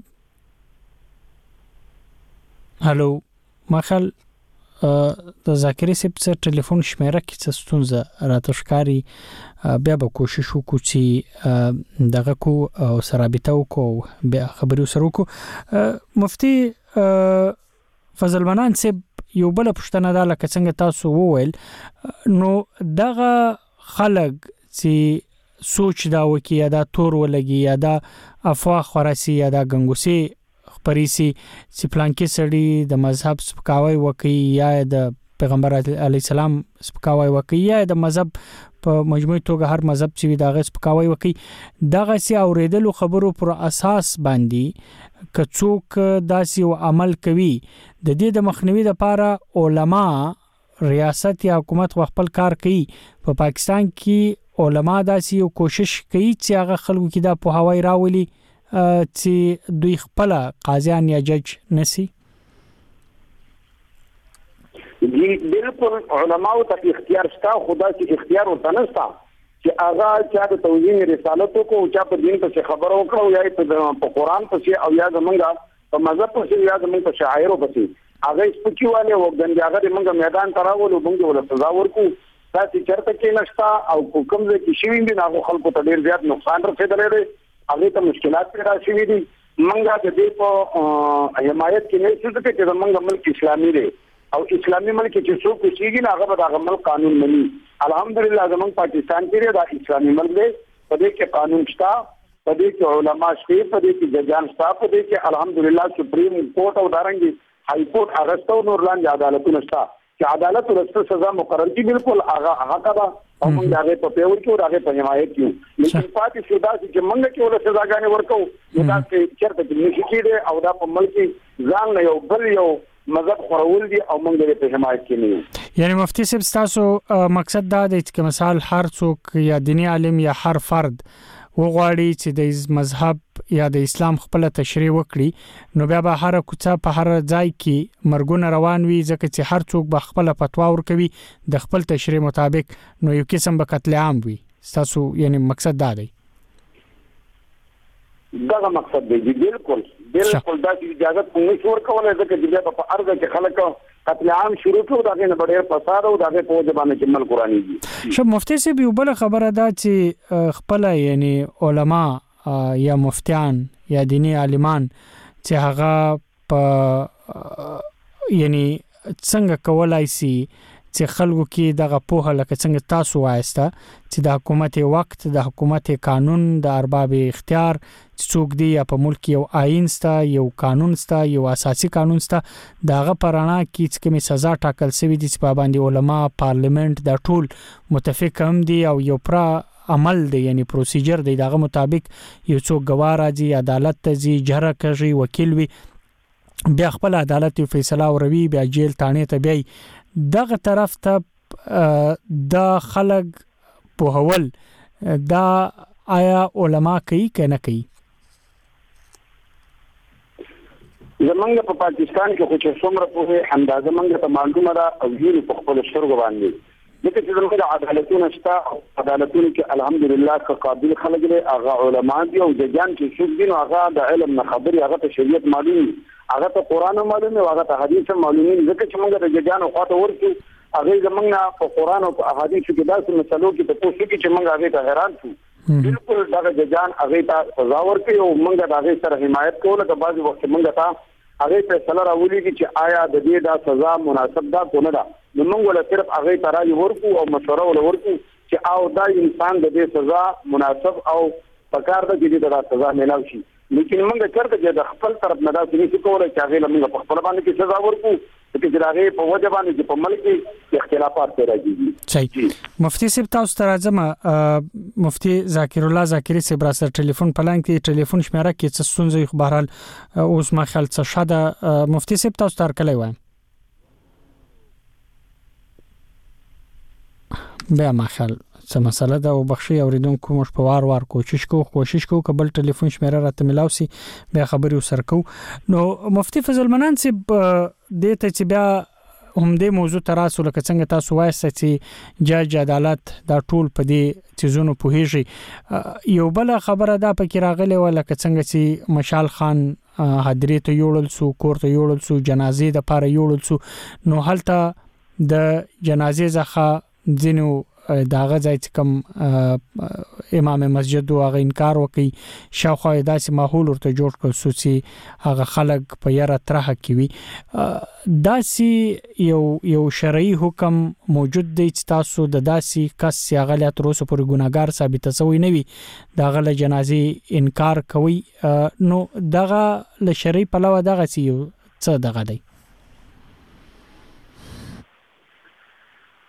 هالو مخل د ذاکری صاحب سره ټلیفون شمیره کې څه ستونزه راته ښکاري بیا به کوشش وکړو چې دغه کو او سره رابطه وکړو بیا خبرې سره وکړو. مفتی فضل منان صاحب یو بل پښتنه دا لکه څنګه تاسو وویل نو دغه خلک چې سوچ دا وکي یا دا تور ولګي یا دا افواه خراسي یا دا ګنګوسي خبريسي چې پلانکی سړي د مذهب سپکاوي وکي یا د پیغمبر علی السلام سپکاوی وکي یا د مذهب په مجموعي توګه هر مذهب چې دا غس سپکاوی وکي دغه سي اوریدلو خبرو پر اساس باندې کڅوک داسي او عمل کوي د دې د مخنیوي لپاره علما ریاست یا حکومت خپل کار کوي په پاکستان کې علما داسي او کوشش کوي چې هغه خلکو کې دا په هواي راولي چې دوی خپل قاضیان یا جج نسی دي بالکل علماء ته اختیار شته خدا چې اختیار ورته نشته چې هغه چا د توجیه رسالت کو چا په دین ته خبرو کړو یا په قرآن ته او یا زمونږه په مذهب ته یا زمونږ په شاعر ته هغه سپکیواله وګند هغه موږ میدان تراولو موږ ول سزا ورکو تاسو چرته کې نشتا او کوم ځای کې شوی دي هغه خلکو ته ډیر زیات نقصان رسیدلی دی هغه ته مشکلات پیدا شوي دي موږ د دې په حمایت کې نه څه چې زمونږ ملک اسلامي دی او اسلامي ملک چې څوک کېږي نه هغه د عمل قانون مني الحمدلله زمونږ پاکستان کې دا اسلامي ملک دی په دې کې قانون شته په دې کې علما شته په دې کې ججان شته په دې کې الحمدلله سپریم کورټ او دارنګي هاي کورټ اغستو نور لاندې عدالتونه شته چې عدالت ورسره سزا مقرر کړي بالکل هغه حق ده او موږ هغه په پیور کې او هغه په حمایت کې لیکن پاتې شو دا چې موږ کې ول سزاګانې ورکو دا چې چرته کې نشي کېده او دا په ملک ځان نه یو بل یو مذهب خورول دي او موږ په حمایت کې نه یو یعنی مفتی صاحب تاسو مقصد دا دی چې مثال هر څوک یا دینی عالم یا هر فرد وغواړي چې د مذهب یا د اسلام خپل تشریح وکړي نو بیا به هر کوڅه په هر ځای کې مرګونه روان وي ځکه چې هر څوک به خپل فتوا ورکوي د خپل تشریح مطابق نو یو قسم به قتل عام وي تاسو یعنی مقصد دا دی دا مقصد دی بالکل دا چې اجازه کوم څور کولای ځکه چې په ارزه کې خلک قتل عام شروع کړو دا نه ډېر فساد او دا په ځبانه کې مل قرآني دي شو مفتی صاحب یو بل خبره ده چې خپل یعنی علما یا مفتیان یا دینی عالمان چې هغه په یعنی څنګه کولای شي چې خلکو کې دغه پوهه لکه څنګه تاسو وایسته چې د حکومت وخت د حکومت قانون د ارباب اختیار څوک دی یا په ملک یو آئین ستا یو قانون ستا یو اساسي قانون ستا دغه پرانا کې چې کومه سزا ټاکل شوی دي چې په باندې علما پارلیمنت د ټول متفق هم دي او یو پر عمل دی یعنی پروسیجر دی دغه مطابق یو څوک گواه راځي عدالت ته ځي جره کوي وکیل وي بیا خپل عدالت یو فیصله وروي بیا جیل تانه ته بیا دغه طرف ته د خلک په هول دا آیا علما کوي کنه کوي زمونږ په پاکستان کې خو چې څومره په اندازه موږ ته معلومه ده او یې په خپل سترګو باندې دغه چې زموږ عدالتونه شته عدالتونه کې الحمدلله که قابل خلک دي هغه علما دي او ججان چې څوک دي هغه د علم نه خبري هغه ته شریعت معلومي هغه ته قران معلومي هغه ته حدیث معلومي ځکه چې موږ د ججانو خواته ورسو هغه زمونږ په قران او احادیث کې داسې مسلو کې په پوښتنه کې چې موږ هغه ته حیران شو بالکل دا ججان هغه ته سزا ورکړي او موږ د هغه سره حمایت کوله د بعض وخت موږ ته هغه فیصله راولي چې آیا د دې دا سزا مناسب ده کو نه ده نو موږ ول صرف هغه ته راي ورکو او مشوره ول ورکو چې او دا انسان د دې سزا مناسب او پکار ده چې دا سزا ملاوي شي لیکن موږ چرته چې د خپل طرف نه دا څه کوله چې هغه موږ په خپل باندې کې سزا ورکو چې هغه په وجه باندې چې په ملک کې اختلافات پیدا کیږي صحیح مفتی صاحب تاسو ته راځم مفتی ذاکر الله ذاکری صاحب را سره ټلیفون پلان کې ټلیفون شمیره کې څه سنځي خو بهرحال اوس ما خیال څه شاده مفتی صاحب تاسو تر کله وایم بیا ما خیال څه مسله ده او بخشي اوریدونکو مش په وار کوشش کو قبل ټلیفون شمیره راته ملاوي بیا خبري وسرکو نو مفتی فضل منان صاحب د ته چې بیا هم دې موضوع تراسو لکه څنګه تاسو وایسته چې جج عدالت دا ټول په دې چیزونو پوهیږي یو بل خبره ده په کې راغله ولکه څنګه چې مشال خان حضرت یوړل سو کوړه یوړل سو جنازې د پاره یوړل سو نو هلته د جنازې ځخه ځینو داغه ځای چې کوم امام مسجد واغ انکار وکي شاوخوا داسې ماحول ورته جوړ کړ سو چې هغه خلک په یاره ترخه کوي داسې یو شرعي حکم موجود دی چې تاسو د داسې کس هغه لا تر اوسه پورې ګناګار ثابت شوی نه وي دغه له جنازې انکار کوي نو دغه له شرعي پلوه دغه څه دغه دی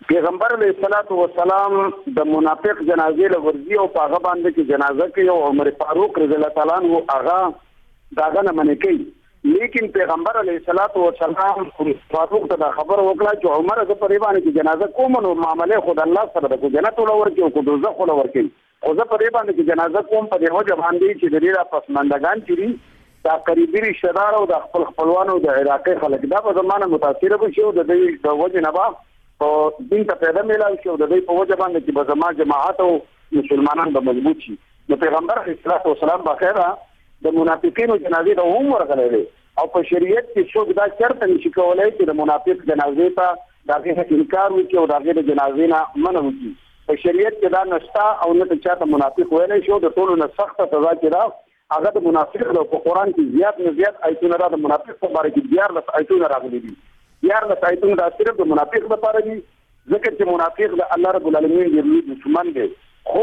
پیغمبر علیه الصلاۃ والسلام د منافق جنازې له ورځي او هغه باندې کې جنازه کوي او عمر فاروق رضی الله تعالی عنہ هغه داغه نه منې کوي لیکن پیغمبر علیه الصلاۃ والسلام فاروق ته خبر وکړه چې عمر د پریبانه کې جنازه کوم نو معاملې خود الله سره د جنت ولور کې او کو دوزخ ولور کې خو زه پریبانه کې جنازه کوم په دې وجه باندې چې د ډیره پسمندگان چې دا قریبي رشتہ دار او د خپلوانو د علاقې خلک دا په زمانه متاثر بشي او د دې د وجه نه او دین ته پیدا ملای شو د دې په وجه باندې چې به زما جماعت او مسلمانان به مضبوط شي نو پیغمبر علیه الصلاۃ والسلام باقاعده د منافقینو جنازې ته هم ورغلې او په شریعت کې څوک دا چرته نشي کولای چې د منافق جنازې ته دغه انکار وکړي او دغه جنازې نه منع وکړي په شریعت کې دا نشتا او نه چاته منافق ویلې شو د ټولو نه سخت سزا کې هغه د منافق په قرآن کې زیات نه زیات آیتونه را د منافق په اړه کې دیار لس آیتونه راغلي دي دیار لس آیتونه دا صرف د منافق لپاره دي ځکه چې منافق د الله رب العالمین دی دشمن دی خو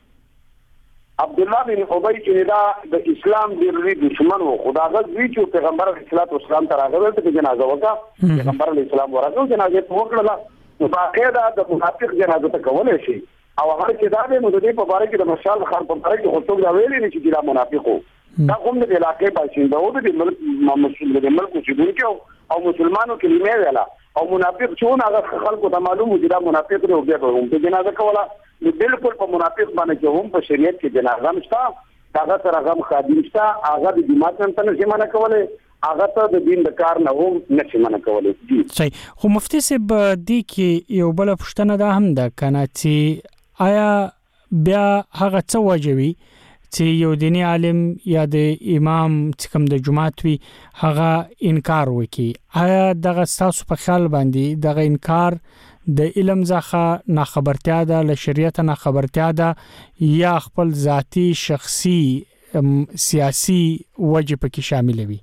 عبد الله بن ابي چې دا د اسلام دی دشمن و خداغه دوی چې پیغمبر علیه الصلاۃ والسلام ته راغله ته جنازه وکړه پیغمبر علیه السلام ورغله جنازه وکړه نو باقاعده د منافق جنازه ته کولای شي او هغه چې دا د مدې په اړه کې د مشال خان په اړه کې خطوب دا ویلي نه چې دا منافقو دا کوم د علاقې باشنده او د ملک مسلمان د ملک چې او مسلمانانو کلمه ویلا او منافق چون هغه خلکو ته معلوم چې دا منافق دی او بیا به هم جنازه کوله نو بالکل په منافق باندې چې هم په شریعت کې جنازه نشته هغه سره غم خادم شته هغه د جماعت ته نه منع کوله هغه ته د دین د کار نه هم نشي منع کوله صحیح خو مفتي صاحب دی کې یو بل پښتنه ده هم ده کنه چې آیا بیا هغه څه واجبي چې یو دینی عالم یا د امام چې کوم د جماعت وي هغه انکار وکړي آیا دغه تاسو په خیال باندې دغه انکار د علم ځخه نه خبرتیا ده له شریعت نه خبرتیا ده یا خپل ذاتی شخصي سیاسي وجه پکې شامل وي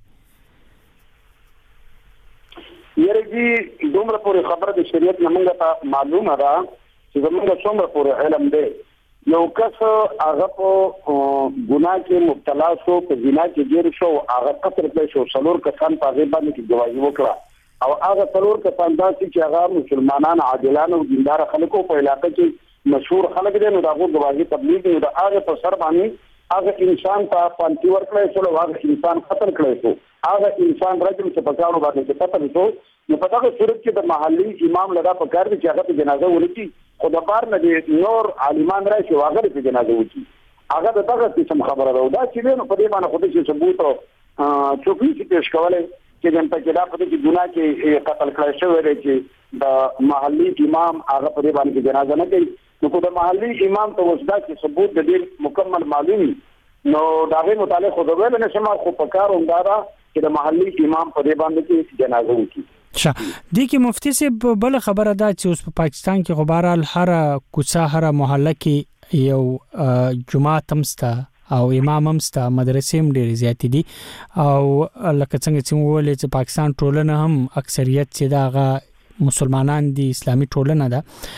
یره دومره پورې خبره د شریعت نه موږ ته معلومه ده چې زموږ څومره پورې علم دی یو کس هغه په ګناه کې مبتلا شو په زنا کې ګیر شو هغه قتل کړي شو څلور کسان په غیبه کې گواهی وکړه او هغه څلور کسان داسې چې هغه مسلمانان عادلان او دیندار خلکو په علاقې کې مشهور خلک دي نو دغه گواهی تبلیغ دی دا هغه په سر باندې هغه انسان په پانتی ورکړي شو هغه انسان قتل کړي شو هغه انسان رجم چې په کارو باندې قتل شو نو په دغه صورت کې د محلي امام لدا په کار دي چې هغه جنازه ولکي خو د بار نه دي نور عالمان راشي هغه په جنازه وکي هغه دغه څه خبره ده دا چې نو په دې باندې خو دې ثبوت او چوکۍ چې پیش کولای چې جن په کې دا په دې ګناه کې قتل کړی شوی دی چې د محلي امام هغه په دې باندې جنازه نه کوي نو کو د محلي امام ته وسدا چې ثبوت د دې مکمل معلومي نو داغه متعلق خو د ویل نه شمه خو په کار همدارا چې د محلي امام په دې باندې کې جنازه وکي د کې مفتي صاحب بل خبره ده چې اوس په پاکستان کې غبارال هر کوڅه هر محله کې یو جماعت همستا او امام همستا مدرسې هم ډېر زیات دي او لکه څنګه چې ویل چې پاکستان ټولنه هم اکثریت چې داغه مسلمانان دي اسلامي ټولنه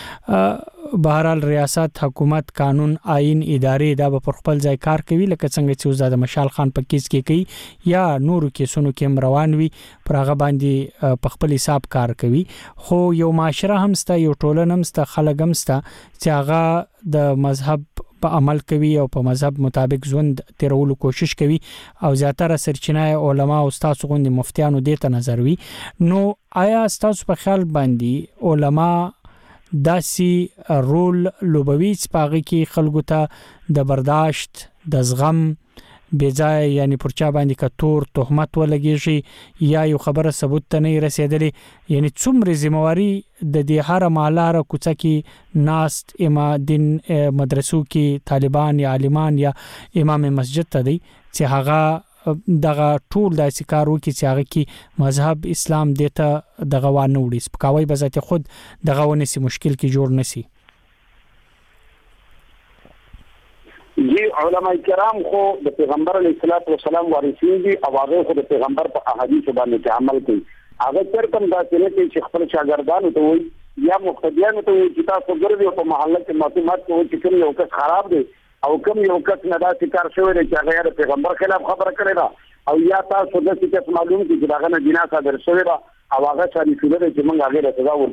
ده بهرحال ریاست حکومت قانون آئین ادارې دا په خپل ځای کار کوي لکه څنګه چې وزاده مشال خان په کیس کې کوي یا نورو کیسونو کې روان وي پر هغه باندې په خپل حساب کار کوي خو یو معاشره هم ستا یو ټولنه هم ستا خلک هم ستا چې هغه د مذهب په عمل کوي او په مذهب مطابق ژوند تیرولو کوشش کوي او زیاتره سرچینه علما او استاد غوندي مفتیانو دې ته نظر وي نو آیا استاد په خیال باندې علما داسي رول لوبوي چې پاغي کې خلکو ته د برداشت د زغم بځای یعنی پرچا باندې کتور تهمت ولګیږي یا یو خبره ثبوت ته نه رسیدلې یعنی څومره ذمہواری د دې هر مالاره کوڅه کې ناست دین مدرسو کې طالبان یا عالمان یا امام مسجد ته دی چې هغه دغه ټول د سکارو کې چې هغه کې مذهب اسلام دته دغه وانه وړي سپکاوي به ذات خود دغه ونسی مشکل کې جوړ نسی جی علماء کرام خو د پیغمبر علیه الصلاۃ والسلام وارثین دي او هغه خو د پیغمبر په احادیث باندې عمل کوي هغه چرته دا چې خپل شاګردانو ته وایي یا مقتدیانو ته وایي چې تاسو ګرځي په محله کې معلومات کوي چې کوم یو کس خراب دی او کوم یو کس نه دا کار شوی دی چې هغه د پیغمبر خلاف خبره کړې ده او یا تاسو د څه معلوم دي چې هغه نه جنا صادر شوی ده او هغه شری شوی دی چې موږ هغه ته سزا ورکړو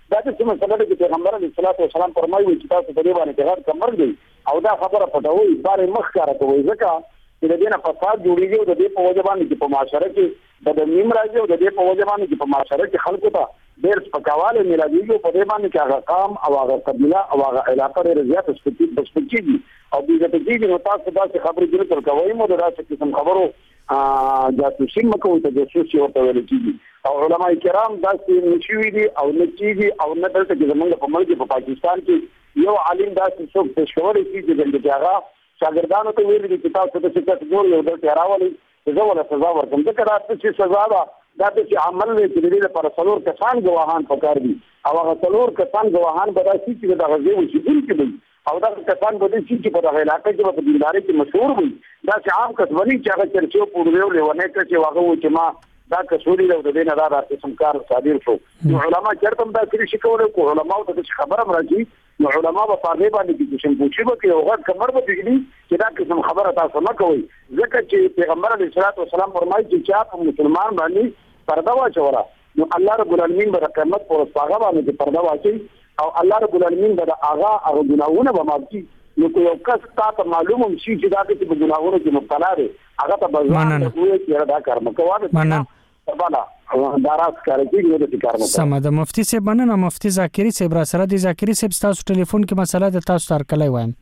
دا چې مسله ده چې پیغمبر علیه الصلاۃ والسلام فرمایي چې تاسو په دې باندې غیر کمر دی او دا خبره پټوي بارے مخ کار کوي ځکه چې د دې نه فساد جوړیږي او د دې په وجه باندې چې په معاشره کې د نیم راځي او د دې په وجه باندې چې په معاشره کې خلکو ته ډېر سپکاواله ملایږي په دې باندې چې هغه قام او هغه قبیله او هغه علاقه ډېر زیات سپکېږي او دې ته چې نو تاسو دا خبرې جوړ کړئ کوي مو دا چې کوم خبرو جاسوسي مکو ته جاسوسي ورته ویل کېږي او علماء کرام دا چې نشوي دي او نچيږي او نه دلته چې زمونږ په ملک په پاکستان کې یو عالم دا چې څوک تشکوري چې د هغه شاګردانو ته ویل دي چې تاسو ته څه ګور یو دلته راولي زه ولا سزا ورکوم ځکه دا چې سزا دا چې عمل دې دې لپاره څلور کسان ګواهان پکار دي او هغه څلور کسان ګواهان به راشي چې دا غږی وشي دي او دا کسان به دې چې په دغه علاقې کې په دینداري کې مشهور وي دا چې عام کسبني چې هغه چرچو پورې ولونه چې واغه و چې ما دا کسوري له دې نه دا قسم کار صادر شو نو علما چرته دا کړی شي کولای کو علما ته خبره راځي نو علما په پاره باندې چې څنګه پوښي به کې هغه کمر به دیږي چې دا قسم خبره تاسو نه کوي ځکه چې پیغمبر علیه الصلاۃ والسلام فرمایي چې چا مسلمان باندې پرده واچوره نو الله رب العالمین به قیامت پر هغه باندې پرده واچي او الله رب العالمین به هغه ګناهونه به معاف کړي نو کو یو کس ته معلوم شي چې دا چې په ګناهونو کې مبتلا دی هغه ته بځوان کوي چې دا کار مکوونه بالا داراس کار کوي د کار مکوونه سم د مفتي صاحب مننه مفتي ذاکری صاحب را سره د ذاکری صاحب تاسو ټلیفون کې مسله د تاسو تر کله وایم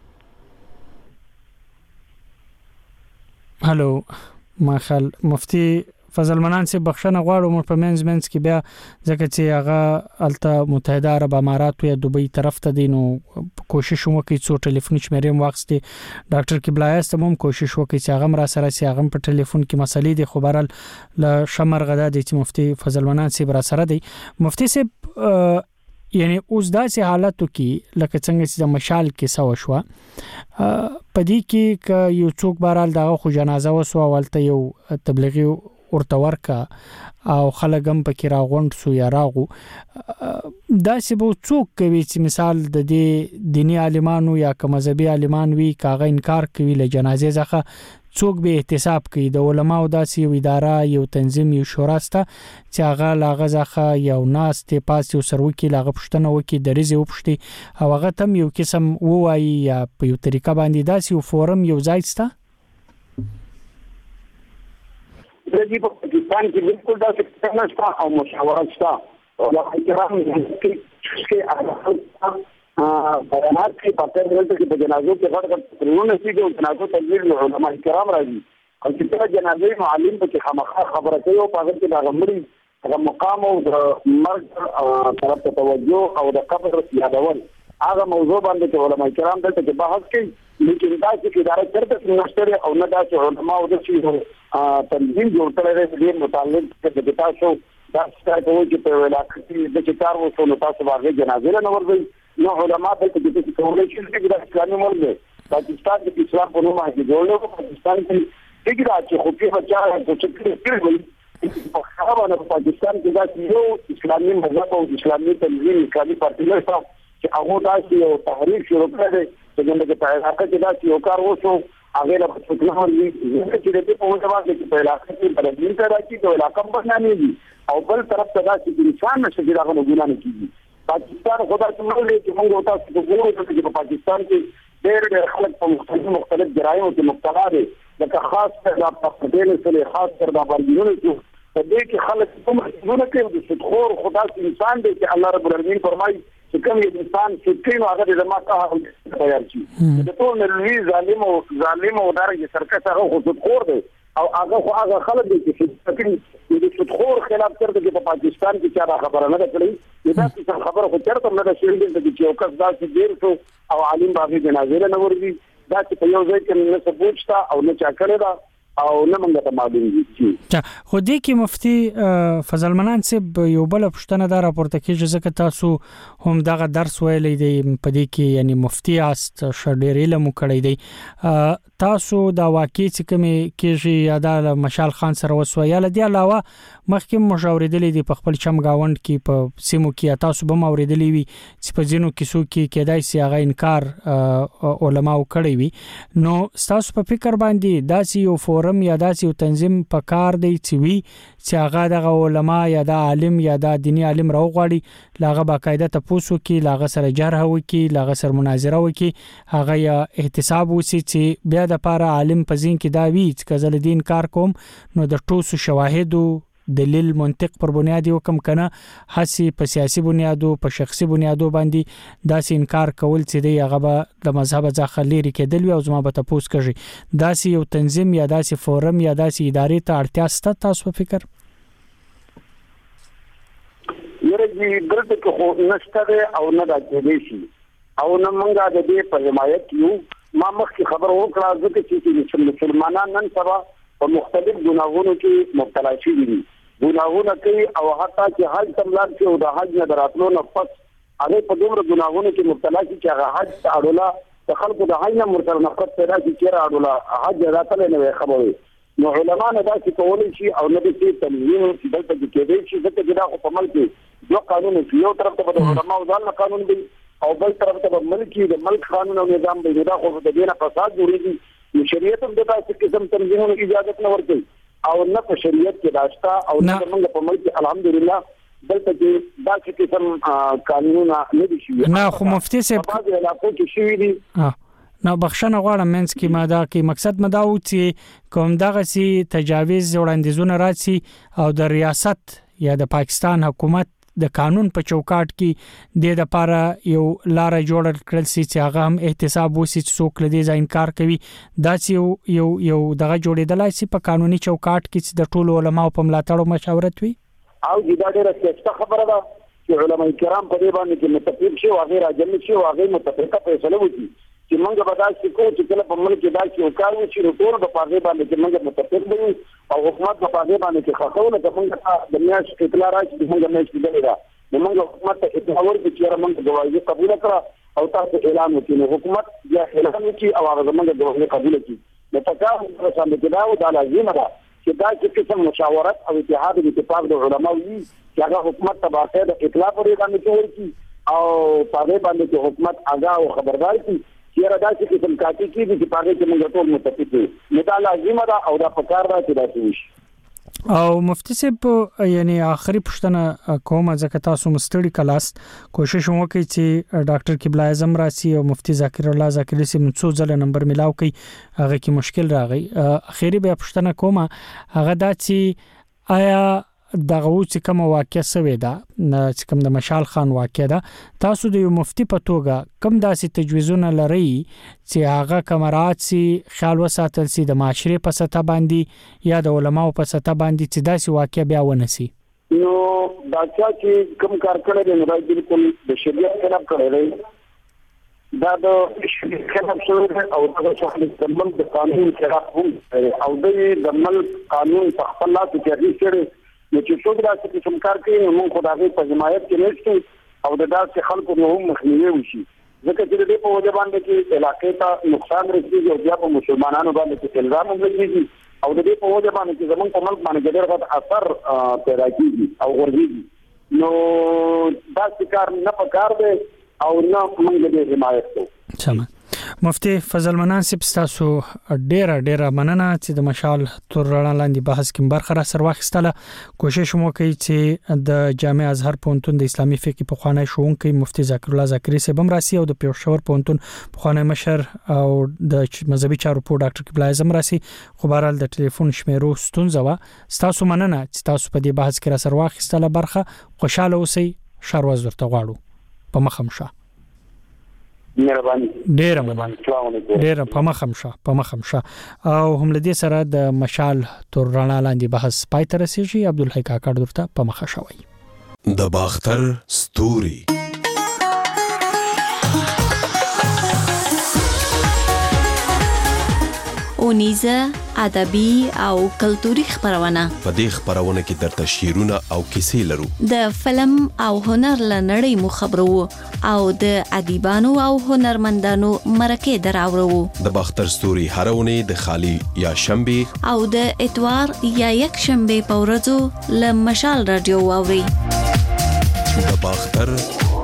هالو ماخل مفتي فضل منان سے بخښنه غواړم مر په منځ کې بیا ځکه چې هغه الته متحده عرب امارات یا دوبۍ طرف ته دینو کوشش وکړي څو ټلیفون شمیرم واخستي ډاکټر کبلایس ته هم کوشش وکړي چې هغه را سره سي هغه په ټلیفون کې مسلې دي خبرال ل شمر غدا دي چې مفتي فضل منان سے را سره دي مفتي سے یعنی اوس داسې حالاتو کې لکه څنګه چې د مشال کې سو شو پدې کې ک یو څوک بارال دغه خو جنازه وسو ولته یو تبلیغي ورته ورکا او خلګم پکې راغونډ سو یا راغو دا چې بو څوک کوي چې مثال د دې دینی عالمانو یا مذهبي عالمان وی کاغه انکار کوي له جنازې ځخه څوک به احتساب کوي د علماو داسې یو اداره یو تنظیم یو شورا سته چې هغه لاغه ځخه یو ناس ته پاس یو سروکی لاغه پښتنه وکي درېزه وپښتي او هغه تم یو قسم وایي یا په یو طریقه باندې داسې یو فورم یو ځای سته د پاکستان کې بالکل دا څه نشته او مشاورت شته او دا احترام کې بیانات کې پاتې ورته کې په جنازو کې غړ ترونه سي د جنازو تدبیر له علماء کرام راځي او چې کله جنازې معلم په کې خامخا خبره کوي او په هغه کې دا غمري هغه مقام او د مرګ طرف ته توجه او د قبر یادول هغه موضوع باندې علماء کرام دلته کې بحث کوي لیکن دا چې اداره چرته نشته او نه دا چې علماء او د شي تنظیم جوړ کړی دی متعلق د تاسو دا څه کوي چې په علاقې کې د چکار وو نو تاسو باندې جنازه نه ورځي نو علماء دلته چې کولای شي چې د اسلامي ملک دی پاکستان د اسلام په نوم باندې جوړو پاکستان کې دغه چې خو په بچا چې کړی په خبره په پاکستان کې دا یو اسلامي مذهب او اسلامي تنظیم اسلامي پارټي له چې هغه داسې یو تحریک شروع کړی چې موږ په علاقه کې داسې یو کار وشو هغه له څه نه لري چې د په وجه باندې په علاقه کې بدلین پیدا کی د علاقې په نامې او بل طرف ته داسې انسان نشي دا غو ګنا نه کیږي پاکستان خدا څنګه لري چې موږ تاسو د ګورو چې په پاکستان کې ډېر خلک په مختلف جرایم کې مبتلا دي لکه خاص کر په دې سره خاص کر د باندې په دې کې خلک کوم نه کوي د خور خدا انسان دی چې الله رب العالمین فرمایي چې کوم انسان چې کینو هغه د ماته تیار شي د ټول لوی ظالم او درجه سرکټ هغه خود خور دی او هغه خلک دي چې د خور خلاف تر دغه په پاکستان کې چا خبره نه کړې دا څه خبره خو چرته نه شي چې یو کس داسې ډیر شو او عالم باغی جنازه نه ورغی دا چې په یو ځای کې نه ثبوت شته او نه چا کړی دا او نه موږ ته معلوم دي خو دې کې مفتي فضل منان صاحب یو بل پښتنه دا راپورته کیږي ځکه تاسو هم دغه درس ویلې دی په دې کې یعنی مفتي است شډېر علم کړی دی تاسو دا واقعي چې کوم کېږي یا د مشال خان سره وسویا لدی علاوه مخکې مشاورېدلې دی په خپل چمګاوند کې په سیمو کې تاسو به مورېدلې وي چې په ځینو کیسو کې کېدای سي هغه انکار علماو کړی وي نو تاسو په فکر باندې داسې یو فورم یا داسې یو تنظیم په کار دی چې وی چې هغه د علما یا د عالم یا د دینی عالم راوغړي لاغه باقاعده تاسو کې لاغه سره جرح وکي لاغه سره مناظره وکي هغه یا احتساب وسی چې بیا د پاره عالم پزین کې دا وی چې کزل دین کار کوم نو د ټوسو شواهدو دلیل منطق پر بنیاد وکم کنه هسي په سیاسي بنیادو په شخصي بنیادو باندې داسې انکار کول چې دی هغه به د مذهب ځخه لري کېدل او زما به تاسو کوي داسې یو تنظیم یا داسې فورم یا داسې ادارې ته اړتیا ست تاسو په فکر یره دې درته خو نشته او نه راځي شي او نه مونږه د دې په حمایت یو ما مخکې خبر وکړه ځکه چې مسلمانان نن سبا په مختلف ګناهونو کې مبتلا شي دي ګناهونه کوي او حتی چې حج تملار کې او د حج نه دراتلو نه پس هغه په دومره ګناهونو کې مبتلا شي چې هغه حج اړولا د خلکو د حج نه مرتبه نفرت پیدا شي چې اړولا حج راتل نه خبره نو علما نه دا چې کولای شي او نه دې تنظیم چې دلته کې شي ځکه چې دا په ملک کې یو قانون یو طرف ته د علما او ځان قانون دی او بل طرف ته ملکی د ملک قانون او نظام دی دا خو د دې نه فساد جوړیږي شریعت هم د تاسو قسم تنظیمونو اجازه نه ورکوي او نه په شریعت کې داشتا او نه موږ په ملک الحمدلله دلته کې دا چې قسم قانونونه نه دي شوي نه خو مفتي صاحب په دې علاقو کې شوي دي نو بخښنه غواړم منځ کې ما دا کې مقصد مدا و چې کوم دغه سي تجاوز وړاندیزونه راځي او د ریاست یا د پاکستان حکومت د قانون په چوکاټ کې د لپاره یو لار جوړ کړل سي چې هغه هم احتساب وسی چې څوک لدی ځا انکار کوي دا چې یو دغه جوړېدلای سي په قانوني چوکاټ کې چې د ټولو علماو په ملاتړ او مشاورت وي او دا ډېره سخته خبره ده چې علماء کرام په دې باندې کې متفق شي او هغه راجل شي او هغه متفقه فیصله وکړي چې موږ به دا کو چې کله په ملک کې دا چې کار وشي ټول په پاغه باندې چې موږ متفق دي او حکومت په پاغه باندې چې خاصونه د موږ د میاش اطلاع راځي چې موږ نه شي دا موږ حکومت ته اطلاع ورکړي چې موږ غواړي قبول کړه او تاسو اعلان وکړي حکومت یا اعلان وکړي او هغه موږ غواړي قبول کړي نو تاسو سره د دا او د لازمه ده چې دا چې قسم مشاورت او اتحاد او اتفاق د علماء وي چې هغه حکومت ته باقاعده اطلاع پرې باندې ورکړي او پاغه باندې حکومت آگاه او خبردار کړي چیرې دا چې کوم کاټي کې دي چې پاره کې موږ ټول متفق یو دا لازمه ده او دا پکار ده چې دا شي او مفتي صاحب یعنی آخري پښتنه کومه ځکه تاسو مستړي کلاست کوشش وکړئ چې ډاکټر قبله اعظم راسي او مفتي ذکر الله ذکری سي منڅو ځله نمبر ملاو کړي هغه کې مشکل راغی اخیری به پښتنه کومه هغه دا چې آیا دغه چې کوم واقعیا سوي دا چې کوم د مشال خان واقعیا دا تاسو د یو مفتی په توګه کوم داسې تجویزونه لري چې هغه کمرات سي خیال وساتل سي د معاشره په سطح باندې یا د علماو په سطح باندې چې داسې واقعیا بیا ونسي نو دا چې کوم کار کړی دی نو بالکل د شریعت خلاف کړی دی دا د شریعت خلاف شوی او دا چې د قانون خلاف هم او د ملک قانون په خپل لاس کې راځي چې څوک دا چې کوم کار کوي موږ خدای په حمایت کې نشته او د داسې خلکو نه هم مخنیوي وشي ځکه چې د په وجه باندې کې علاقې ته نقصان رسیږي او بیا په مسلمانانو باندې کې الزام لګیږي او د دې په وجه باندې چې زمونږ په ملک باندې ډېر غټ اثر پیدا کیږي او ورځي نو دا کار نه پکار دی او نه موږ د حمایت کوو سم مفتی فضل منان صاحب تاسو ډېر مننه چې د مشال تر رڼا لاندې بحث کې برخه را سر واخیستله کوشش مو کوي چې د جامع ازهر پونتون د اسلامي فقه په خوانه شوونکي مفتی ذکر الله ذکری صاحب هم راسي او د پیښور پونتون په خوانه مشر او د مذهبي چارو په ډاکټر قبله اعظم راسي خو بهرال د ټلیفون شمیرو ستونزه وا تاسو مننه چې تاسو په دې بحث کې را سر واخیستله برخه خوشاله اوسئ شروز ورته غواړو په مخمشه مهرباني ډېر په مخمشه او هم لدی سره د مشال تر رڼا لاندې بحث پای ته رسیږي عبدالحی کاکړ درته په مخه شوی د باختر ستوري اونیزه ادبي او کلتوري خبرونه په دې خبرونه کې درته شعرونه او کیسې لرو د فلم او هنر لنړۍ مو خبرو او د ادیبانو او هنرمندانو مرکه دراورو د باختر ستوري هرونه د خالی یا شنبه او د اتوار یا یک شنبه په ورځو ل مشال رادیو اوري د باختر